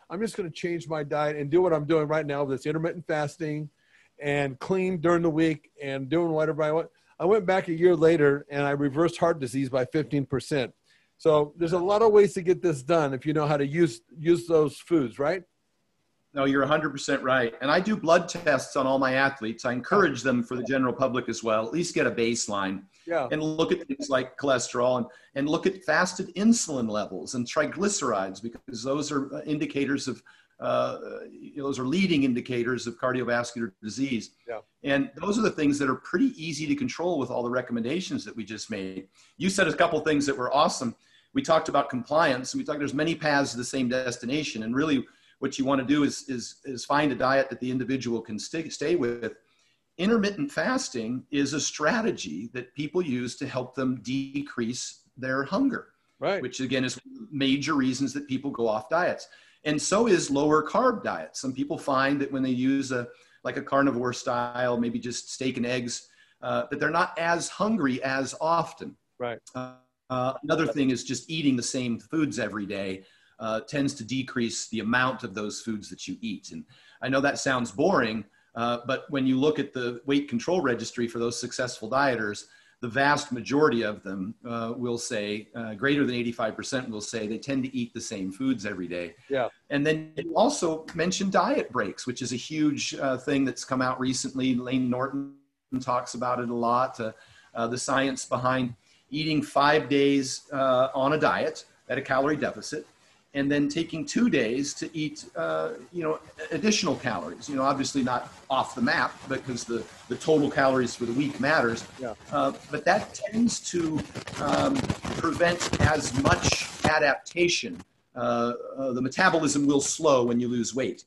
I'm just going to change my diet and do what I'm doing right now with this intermittent fasting and clean during the week and doing whatever I want. I went back a year later and I reversed heart disease by fifteen percent. So there's a lot of ways to get this done if you know how to use use those foods, right? No, you're one hundred percent right. And I do blood tests on all my athletes. I encourage them for the general public as well, at least get a baseline. Yeah. And look at things like cholesterol and, and look at fasted insulin levels and triglycerides, because those are indicators of, uh, you know, those are leading indicators of cardiovascular disease. Yeah. And those are the things that are pretty easy to control with all the recommendations that we just made. You said a couple of things that were awesome. We talked about compliance, and we talked there's many paths to the same destination. And really what you want to do is, is, is find a diet that the individual can stay, stay with. Intermittent fasting is a strategy that people use to help them decrease their hunger, right? Which again is major reasons that people go off diets. And so is lower carb diets. Some people find that when they use a, like a carnivore style, maybe just steak and eggs, uh, that they're not as hungry as often. Right. Uh, uh, another thing is just eating the same foods every day uh, tends to decrease the amount of those foods that you eat. And I know that sounds boring, Uh, but when you look at the weight control registry for those successful dieters, the vast majority of them uh, will say, uh, greater than eighty-five percent will say they tend to eat the same foods every day. Yeah. And then you also mentioned diet breaks, which is a huge uh, thing that's come out recently. Lane Norton talks about it a lot. Uh, uh, the science behind eating five days uh, on a diet at a calorie deficit, and then taking two days to eat, uh, you know, additional calories. You know, obviously not off the map because the, the total calories for the week matters. Yeah. Uh, but that tends to um, prevent as much adaptation. Uh, uh, the metabolism will slow when you lose weight.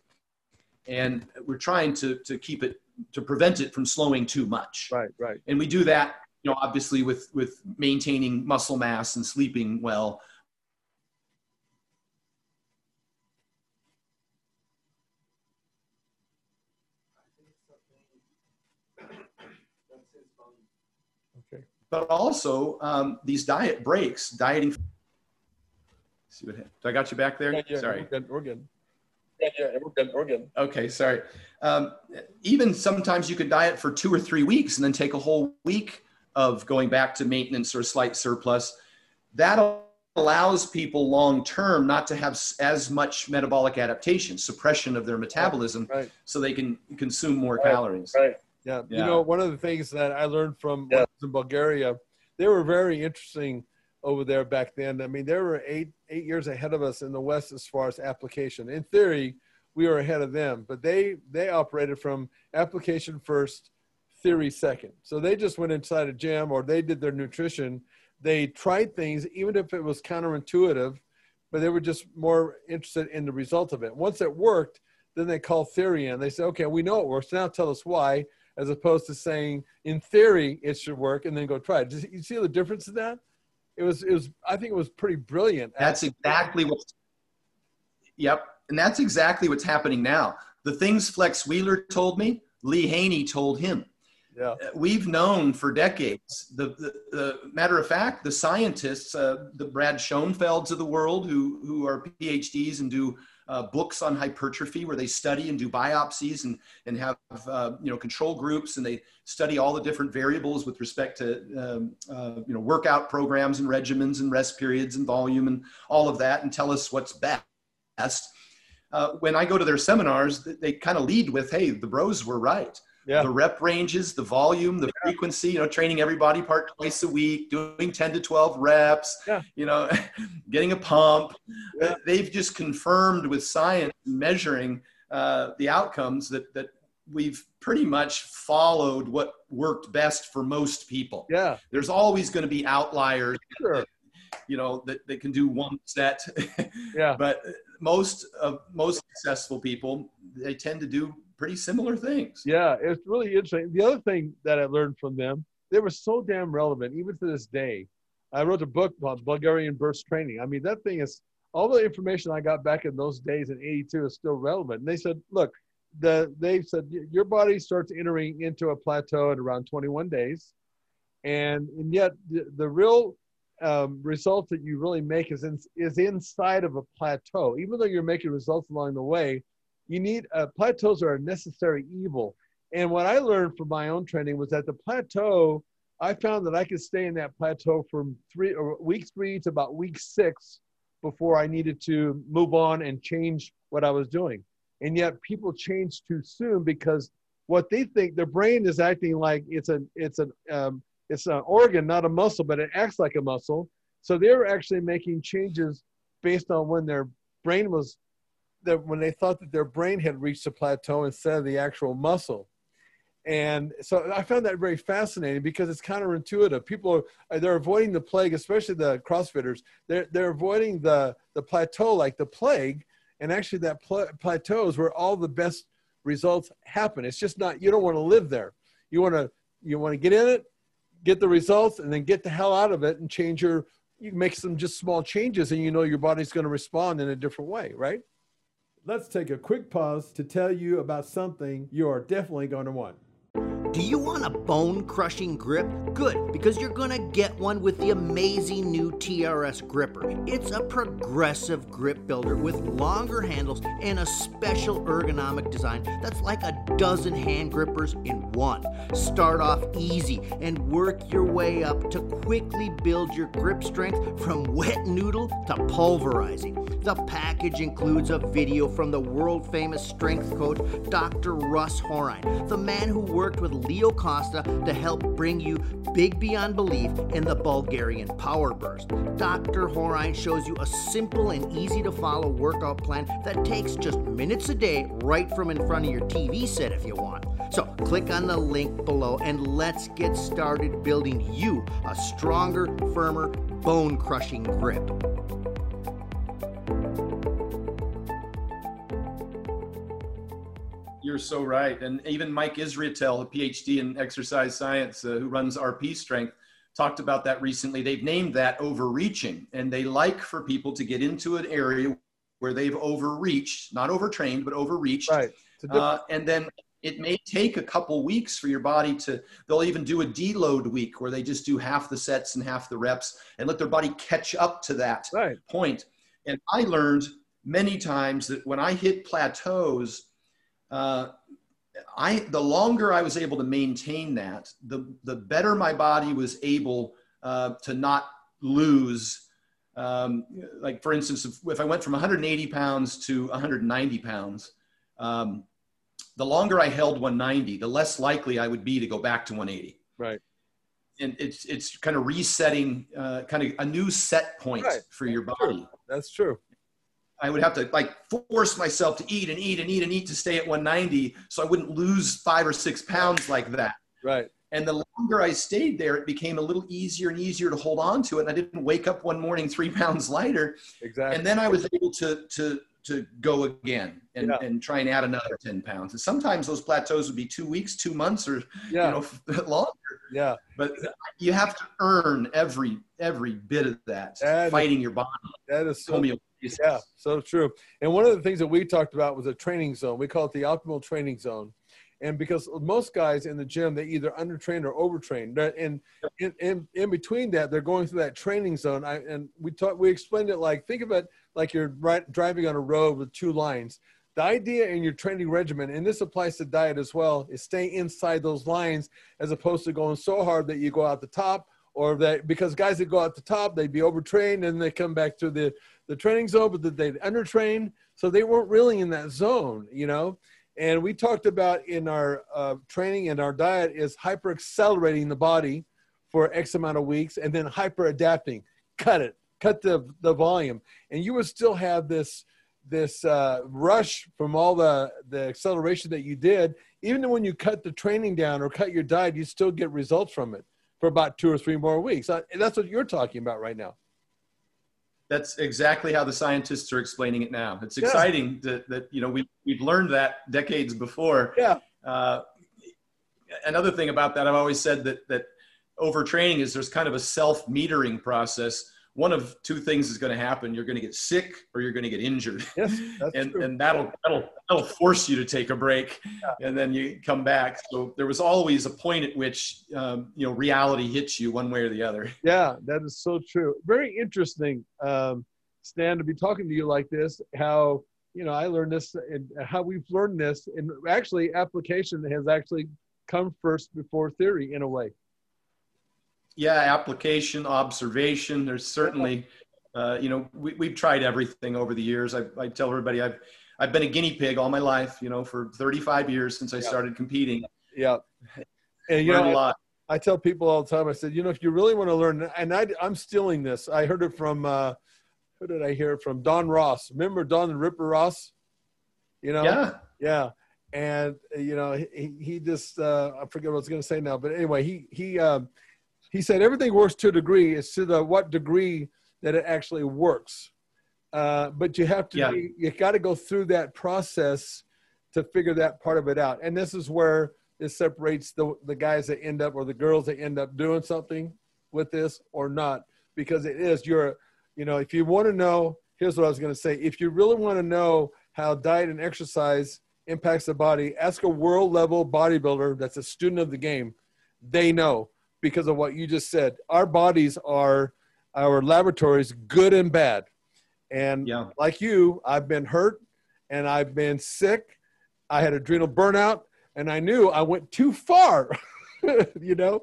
And we're trying to, to keep it, to prevent it from slowing too much. Right, right. And we do that, you know, obviously with, with maintaining muscle mass and sleeping well. Okay. But also um, these diet breaks, dieting. See what? I got you back there. Yeah, yeah, sorry. We're good. We're good. Yeah, yeah, we're good. We're good. Okay, sorry. Um, even sometimes you could diet for two or three weeks and then take a whole week of going back to maintenance or slight surplus. That allows people long term not to have as much metabolic adaptation, suppression of their metabolism, Right. so they can consume more Right. calories. Right. Yeah. Yeah. You know, one of the things that I learned from when I was in Bulgaria, they were very interesting over there back then. I mean, they were eight eight years ahead of us in the West as far as application. In theory, we were ahead of them, but they they operated from application first, theory second. So they just went inside a gym, or they did their nutrition. They tried things, even if it was counterintuitive, but they were just more interested in the result of it. Once it worked, then they call theory in. They say, okay, we know it works. Now tell us why, as opposed to saying, in theory, it should work, and then go try it. Does you see the difference in that? It was, it was, I think it was pretty brilliant. That's exactly what, yep. And that's exactly what's happening now. The things Flex Wheeler told me, Lee Haney told him. Yeah. We've known for decades. The, the, the matter of fact, the scientists, uh, the Brad Schoenfelds of the world, who, who are P H Ds and do uh, books on hypertrophy, where they study and do biopsies and, and have, uh, you know, control groups, and they study all the different variables with respect to, um, uh, you know, workout programs and regimens and rest periods and volume and all of that, and tell us what's best. Uh, when I go to their seminars, they kind of lead with, hey, the bros were right. Yeah. The rep ranges, the volume, the yeah. frequency, you know, training every body part twice a week, doing ten to twelve reps, yeah. you know, getting a pump. Yeah. They've just confirmed with science, measuring uh, the outcomes that, that we've pretty much followed what worked best for most people. Yeah. There's always going to be outliers, sure. you know, that, that can do one set. Yeah. But most of most successful people, they tend to do pretty similar things. Yeah, it's really interesting. The other thing that I learned from them, they were so damn relevant, even to this day. I wrote a book called Bulgarian Burst Training. I mean, that thing is, all the information I got back in those days in eighty-two is still relevant. And they said, look, the they said, your body starts entering into a plateau at around twenty-one days. And, and yet the, the real um, results that you really make is in, is inside of a plateau. Even though you're making results along the way, you need uh, plateaus are a necessary evil. And what I learned from my own training was that the plateau, I found that I could stay in that plateau from three or week three to about week six before I needed to move on and change what I was doing. And yet people change too soon because what they think, their brain is acting like it's a it's an um, it's an organ, not a muscle, but it acts like a muscle. So they're actually making changes based on when their brain was, that when they thought that their brain had reached a plateau instead of the actual muscle. And so I found that very fascinating because it's counterintuitive. People are, they're avoiding the plague, especially the CrossFitters. They're, they're avoiding the, the plateau like the plague. And actually that pl- plateau is where all the best results happen. It's just not, you don't want to live there. You want to, you want to get in it, get the results, and then get the hell out of it and change your, you make some just small changes and you know your body's going to respond in a different way, right? Let's take a quick pause to tell you about something you are definitely going to want. Do you want a bone-crushing grip? Good, because you're gonna get one with the amazing new T R S gripper. It's a progressive grip builder with longer handles and a special ergonomic design that's like a dozen hand grippers in one. Start off easy and work your way up to quickly build your grip strength from wet noodle to pulverizing. The package includes a video from the world-famous strength coach, Doctor Russ Horine, the man who worked with Leo Costa to help bring you big beyond belief in the Bulgarian Power Burst. Doctor Horine shows you a simple and easy to follow workout plan that takes just minutes a day right from in front of your T V set if you want. So click on the link below and let's get started building you a stronger, firmer, bone-crushing grip. You're so right. And even Mike Israetel, a P H D in exercise science, uh, who runs R P Strength, talked about that recently. They've named that overreaching. And they like for people to get into an area where they've overreached, not overtrained, but overreached. Right. Uh, and then it may take a couple weeks for your body to, they'll even do a deload week where they just do half the sets and half the reps and let their body catch up to that Right. point. And I learned many times that when I hit plateaus, Uh, I, the longer I was able to maintain that, the, the better my body was able uh, to not lose. Um, like for instance, if, if I went from one hundred eighty pounds to one hundred ninety pounds, um, the longer I held one ninety, the less likely I would be to go back to one eighty. Right. And it's, it's kind of resetting, uh, kind of a new set point Right. for your That's body. true. That's true. I would have to like force myself to eat and eat and eat and eat to stay at one ninety so I wouldn't lose five or six pounds like that. Right. And the longer I stayed there, it became a little easier and easier to hold on to it. And I didn't wake up one morning three pounds lighter. Exactly. And then I was able to, to, to go again and, Yeah. and try and add another ten pounds. And sometimes those plateaus would be two weeks, two months, or Yeah. you know, longer. Yeah. But you have to earn every, every bit of that, That is- fighting your body. That is so Homeopathy. Yeah, so true. And one of the things that we talked about was a training zone. We call it the optimal training zone. And because most guys in the gym, they either undertrain or overtrain. And in, in, in between that, they're going through that training zone. I, and we talked, we explained it like, think of it like you're right, driving on a road with two lines. The idea in your training regimen, and this applies to diet as well, is stay inside those lines as opposed to going so hard that you go out the top, or that because guys that go out the top, they'd be overtrained and they come back to the, the training zone, but that they'd undertrain. So they weren't really in that zone, you know? And we talked about in our uh, training and our diet is hyper accelerating the body for X amount of weeks and then hyper adapting, cut it, cut the, the volume. And you would still have this, this uh, rush from all the, the acceleration that you did. Even when you cut the training down or cut your diet, you still get results from it for about two or three more weeks. That's what you're talking about right now. That's exactly how the scientists are explaining it now. It's exciting yeah. that, that, you know, we, we've learned that decades before. Yeah. Uh, another thing about that, I've always said that, that overtraining is there's kind of a self-metering process one of two things is going to happen. You're going to get sick or you're going to get injured. Yes, that's and, true. and that'll, that'll, that'll force you to take a break yeah. and then you come back. So there was always a point at which, um, you know, reality hits you one way or the other. Yeah, that is so true. Very interesting, um, Stan, to be talking to you like this, how, you know, I learned this and how we've learned this, and actually application has actually come first before theory in a way. Yeah, application, observation. There's certainly, uh, you know, we, we've tried everything over the years. I, I tell everybody I've I've been a guinea pig all my life, you know, for thirty-five years since I yeah. started competing. Yeah. And you know, a lot. I, I tell people all the time, I said, you know, if you really want to learn, and I, I'm stealing this. I heard it from, uh, who did I hear it from? Don Ross. Remember Don the Ripper Ross? You know? Yeah. Yeah. And, you know, he, he just, uh, I forget what I was going to say now, but anyway, he, he, um, he said everything works to a degree. It's to the what degree that it actually works. Uh, but you have to, yeah. be, you got to go through that process to figure that part of it out. And this is where it separates the, the guys that end up, or the girls that end up doing something with this or not, because it is your, you know, if you want to know, here's what I was going to say. If you really want to know how diet and exercise impacts the body, ask a world level bodybuilder that's a student of the game. They know, because of what you just said. Our bodies are our laboratories, good and bad. And yeah. like you, I've been hurt and I've been sick. I had adrenal burnout and I knew I went too far, you know,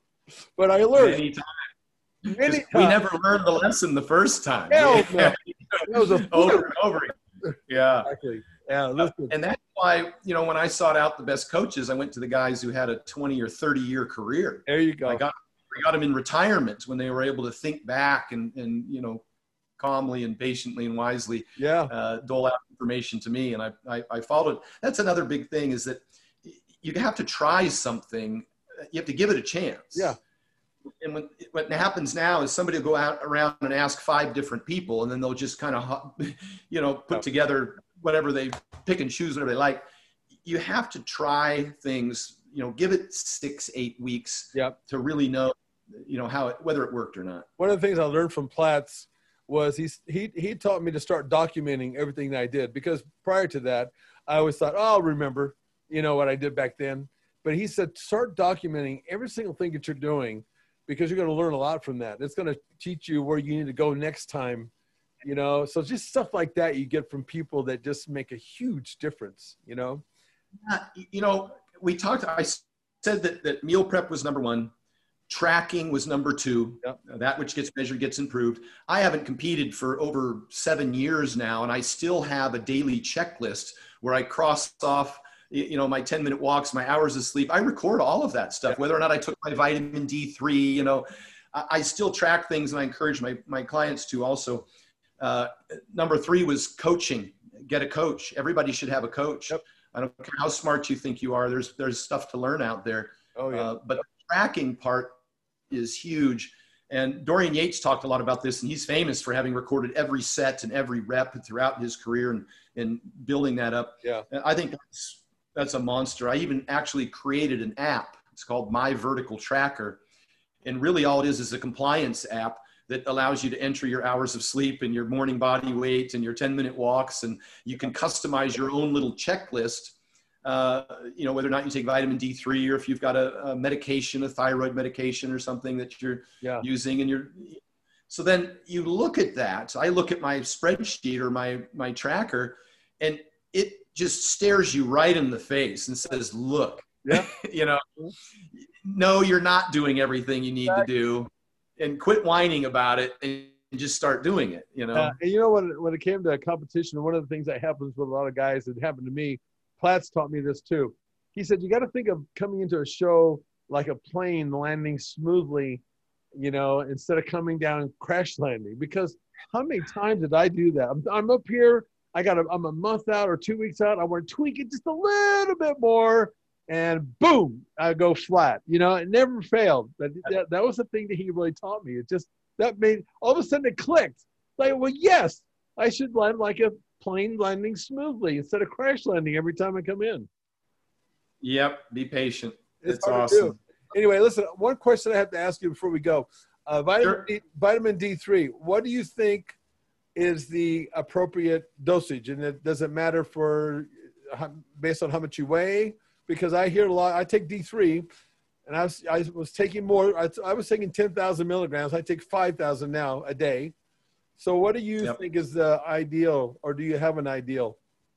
but I learned. Many times. Many times. We never learned the lesson the first time. Hell no. Yeah. That was a over and over. Yeah. Exactly. Yeah. Listen. And that's why, you know, when I sought out the best coaches, I went to the guys who had a twenty or thirty year career. There you go. I got, I got them in retirement when they were able to think back and, and, you know, calmly and patiently and wisely yeah. uh, dole out information to me. And I, I, I followed. That's another big thing, is that you have to try something. You have to give it a chance. Yeah. And when, what happens now is somebody will go out around and ask five different people, and then they'll just kind of, you know, put Yep. together whatever they pick and choose, whatever they like. You have to try things, you know, give it six, eight weeks Yep. to really know, you know, how it, whether it worked or not. One of the things I learned from Platts was he, he, he taught me to start documenting everything that I did, because prior to that, I always thought, oh, I'll remember, you know, what I did back then. But he said, start documenting every single thing that you're doing, because you're going to learn a lot from that. It's going to teach you where you need to go next time, you know? So just stuff like that you get from people that just make a huge difference, you know? Yeah, you know, we talked, I said that, that meal prep was number one. Tracking was number two. Yep. That which gets measured gets improved. I haven't competed for over seven years now, and I still have a daily checklist where I cross off, you know, my ten minute walks, my hours of sleep. I record all of that stuff, whether or not I took my vitamin D three, you know, I, I still track things, and I encourage my, my clients to also. Uh, number three was coaching. Get a coach. Everybody should have a coach. Yep. I don't care how smart you think you are. There's, there's stuff to learn out there. Oh yeah. Uh, but the tracking part is huge. And Dorian Yates talked a lot about this, and he's famous for having recorded every set and every rep throughout his career, and, and building that up. Yeah. And I think that's, that's a monster. I even actually created an app. It's called My Vertical Tracker. And really all it is is a compliance app that allows you to enter your hours of sleep and your morning body weight and your ten minute walks. And you can customize your own little checklist, uh, you know, whether or not you take vitamin D three, or if you've got a, a medication, a thyroid medication or something that you're yeah. using. And you're, so then you look at that. I look at my spreadsheet or my, my tracker, and it just stares you right in the face and says, look, yeah. you know, no, you're not doing everything you need to do, and quit whining about it and just start doing it, you know? Uh, and you know, when, when it came to a competition, one of the things that happens with a lot of guys, that happened to me, Platts taught me this too. He said, you got to think of coming into a show like a plane landing smoothly, you know, instead of coming down and crash landing. Because how many times did I do that? I'm, I'm up here, I got a, I'm a month out or two weeks out, I want to tweak it just a little bit more, and boom, I go flat. You know, it never failed. But that, that was the thing that he really taught me. It just, that made, all of a sudden it clicked. Like, well, yes, I should land like a plane landing smoothly instead of crash landing every time I come in. Yep. Be patient. It's, it's hard awesome. to do. Anyway, listen, one question I have to ask you before we go. Uh, vitamin, Sure. D, vitamin D three, what do you think is the appropriate dosage? And it doesn't matter for how, based on how much you weigh, because I hear a lot. I take D three, and I was I was taking more. I, I was taking ten thousand milligrams. I take five thousand now a day. So, what do you Yep. think is the ideal, or do you have an ideal?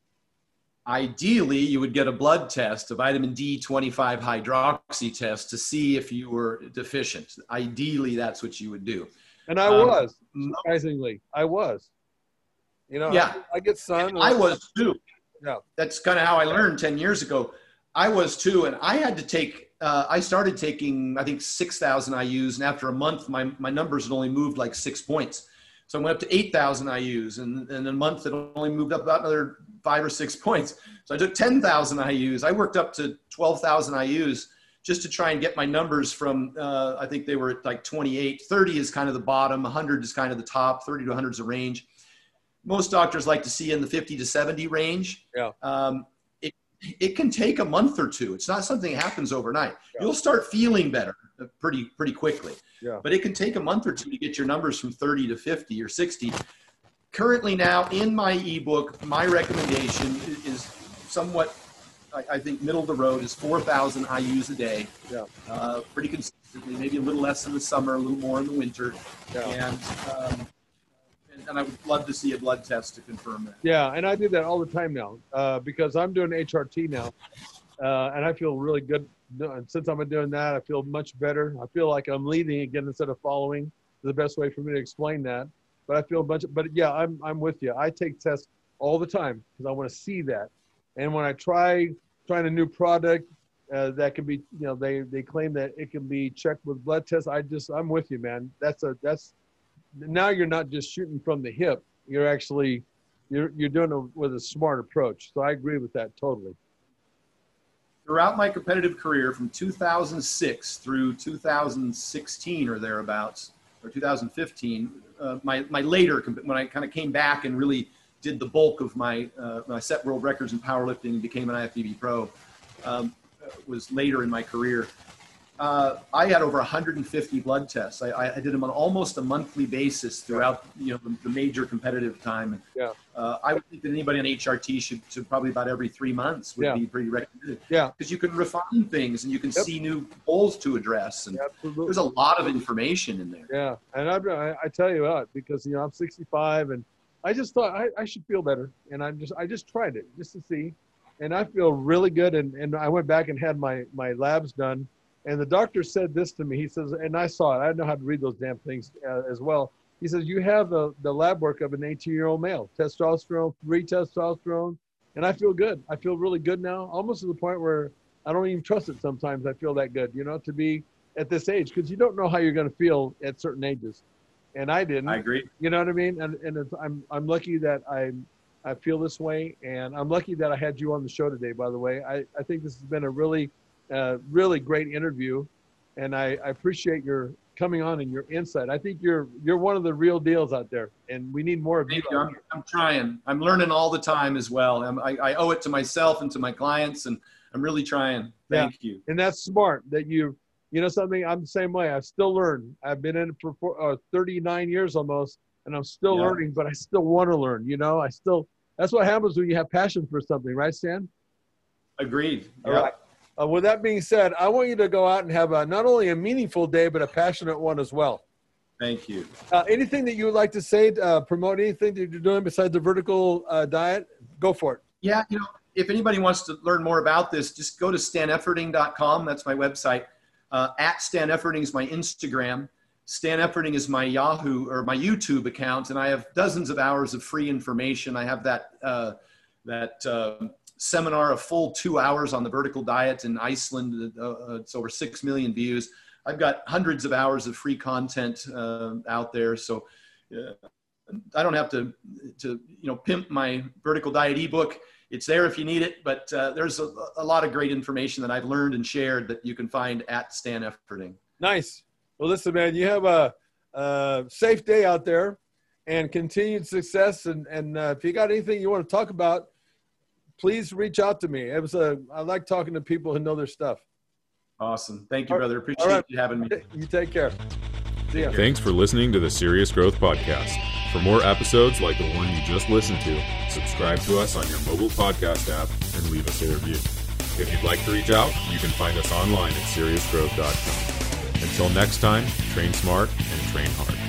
Ideally, you would get a blood test, a vitamin D twenty-five hydroxy test to see if you were deficient. Ideally, that's what you would do. And I Um, was, surprisingly, I was. You know, Yeah. I, I get sun. I was too. Yeah. That's kind of how I learned ten years ago. I was too. And I had to take, uh, I started taking, I think, six thousand I U's. And after a month, my, my numbers had only moved like six points. So I went up to eight thousand I U's. And, and in a month, it only moved up about another five or six points. So I took ten thousand I U's. I worked up to twelve thousand I U's just to try and get my numbers from, uh, I think they were at like twenty-eight. thirty is kind of the bottom. one hundred is kind of the top. thirty to one hundred is a range. Most doctors like to see in the fifty to seventy range. Yeah. Um, it, it can take a month or two. It's not something that happens overnight. Yeah. You'll start feeling better pretty, pretty quickly. Yeah. But it can take a month or two to get your numbers from thirty to fifty or sixty. Currently now in my ebook, my recommendation is somewhat, I, I think middle of the road is four thousand I U's a day. Yeah. Uh, pretty consistently, maybe a little less in the summer, a little more in the winter. Yeah. And, um, and, and I would love to see a blood test to confirm that. Yeah, and I do that all the time now uh, because I'm doing H R T now, uh, and I feel really good. And since I'm doing that, I feel much better. I feel like I'm leading again instead of following. The best way for me to explain that. But I feel a bunch of, but yeah, I'm I'm with you. I take tests all the time because I want to see that. And when I try trying a new product uh, that can be, you know, they they claim that it can be checked with blood tests. I just I'm with you, man. That's a that's now you're not just shooting from the hip. You're actually you're you're doing it with a smart approach. So I agree with that totally. Throughout my competitive career from two thousand six through two thousand sixteen or thereabouts, or two thousand fifteen, uh, my, my later, when I kind of came back and really did the bulk of my, uh, when I set world records in powerlifting and became an I F B B pro, um, was later in my career. Uh, I had over one hundred fifty blood tests. I, I did them on almost a monthly basis throughout, you know, the, the major competitive time. Yeah. Uh, I would think that anybody on H R T should, should probably about every three months would Yeah. be pretty recommended. Yeah. Because you can refine things and you can Yep. see new goals to address. And Absolutely. there's a lot of information in there. Yeah, and I, I, I tell you what, because you know I'm sixty-five, and I just thought I, I should feel better, and I just I just tried it just to see, and I feel really good. And, and I went back and had my my labs done, and the doctor said this to me. He says, and I saw it. I didn't know how to read those damn things uh, as well. He says you have the the lab work of an eighteen-year-old male, testosterone, free testosterone, and I feel good. I feel really good now, almost to the point where I don't even trust it sometimes. I feel that good, you know, to be at this age, because you don't know how you're going to feel at certain ages, and I didn't. I agree. You know what I mean? And and it's, I'm I'm lucky that I I feel this way, and I'm lucky that I had you on the show today. By the way, I I think this has been a really uh, really great interview, and I, I appreciate your coming on and your insight. I think you're you're one of the real deals out there, and we need more of you. Thank you. I'm, I'm trying. I'm learning all the time as well. I'm, I, I owe it to myself and to my clients, and I'm really trying. Thank you. And that's smart that you, you know something, I'm the same way. I still learn. I've been in it for four, uh, thirty-nine years almost, and I'm still Yeah. learning, but I still want to learn, you know, I still, that's what happens when you have passion for something, right, Stan? Agreed. All Yeah. right. Uh, with that being said, I want you to go out and have a, not only a meaningful day, but a passionate one as well. Thank you. Uh, anything that you would like to say, uh, promote anything that you're doing besides the vertical uh, diet? Go for it. Yeah, you know, if anybody wants to learn more about this, just go to stan efferding dot com. That's my website. Uh, at Stan Efferding is my Instagram. Stan Efferding is my Yahoo or my YouTube account, and I have dozens of hours of free information. I have that uh, that uh, seminar, a full two hours on the vertical diet in Iceland. Uh, uh, it's over six million views. I've got hundreds of hours of free content uh, out there, so uh, I don't have to to you know pimp my vertical diet ebook. It's there if you need it, but uh, there's a, a lot of great information that I've learned and shared that you can find at Stan Efferding. Nice. Well, listen, man, you have a, a safe day out there and continued success. And, and uh, if you got anything you want to talk about, please reach out to me. It was a, I like talking to people who know their stuff. Awesome. Thank you, All brother. right. Appreciate All right. you having me. You take care. See See ya. Thanks for listening to the Serious Growth Podcast. For more episodes like the one you just listened to, subscribe to us on your mobile podcast app and leave us a review. If you'd like to reach out, you can find us online at serious growth dot com. Until next time, train smart and train hard.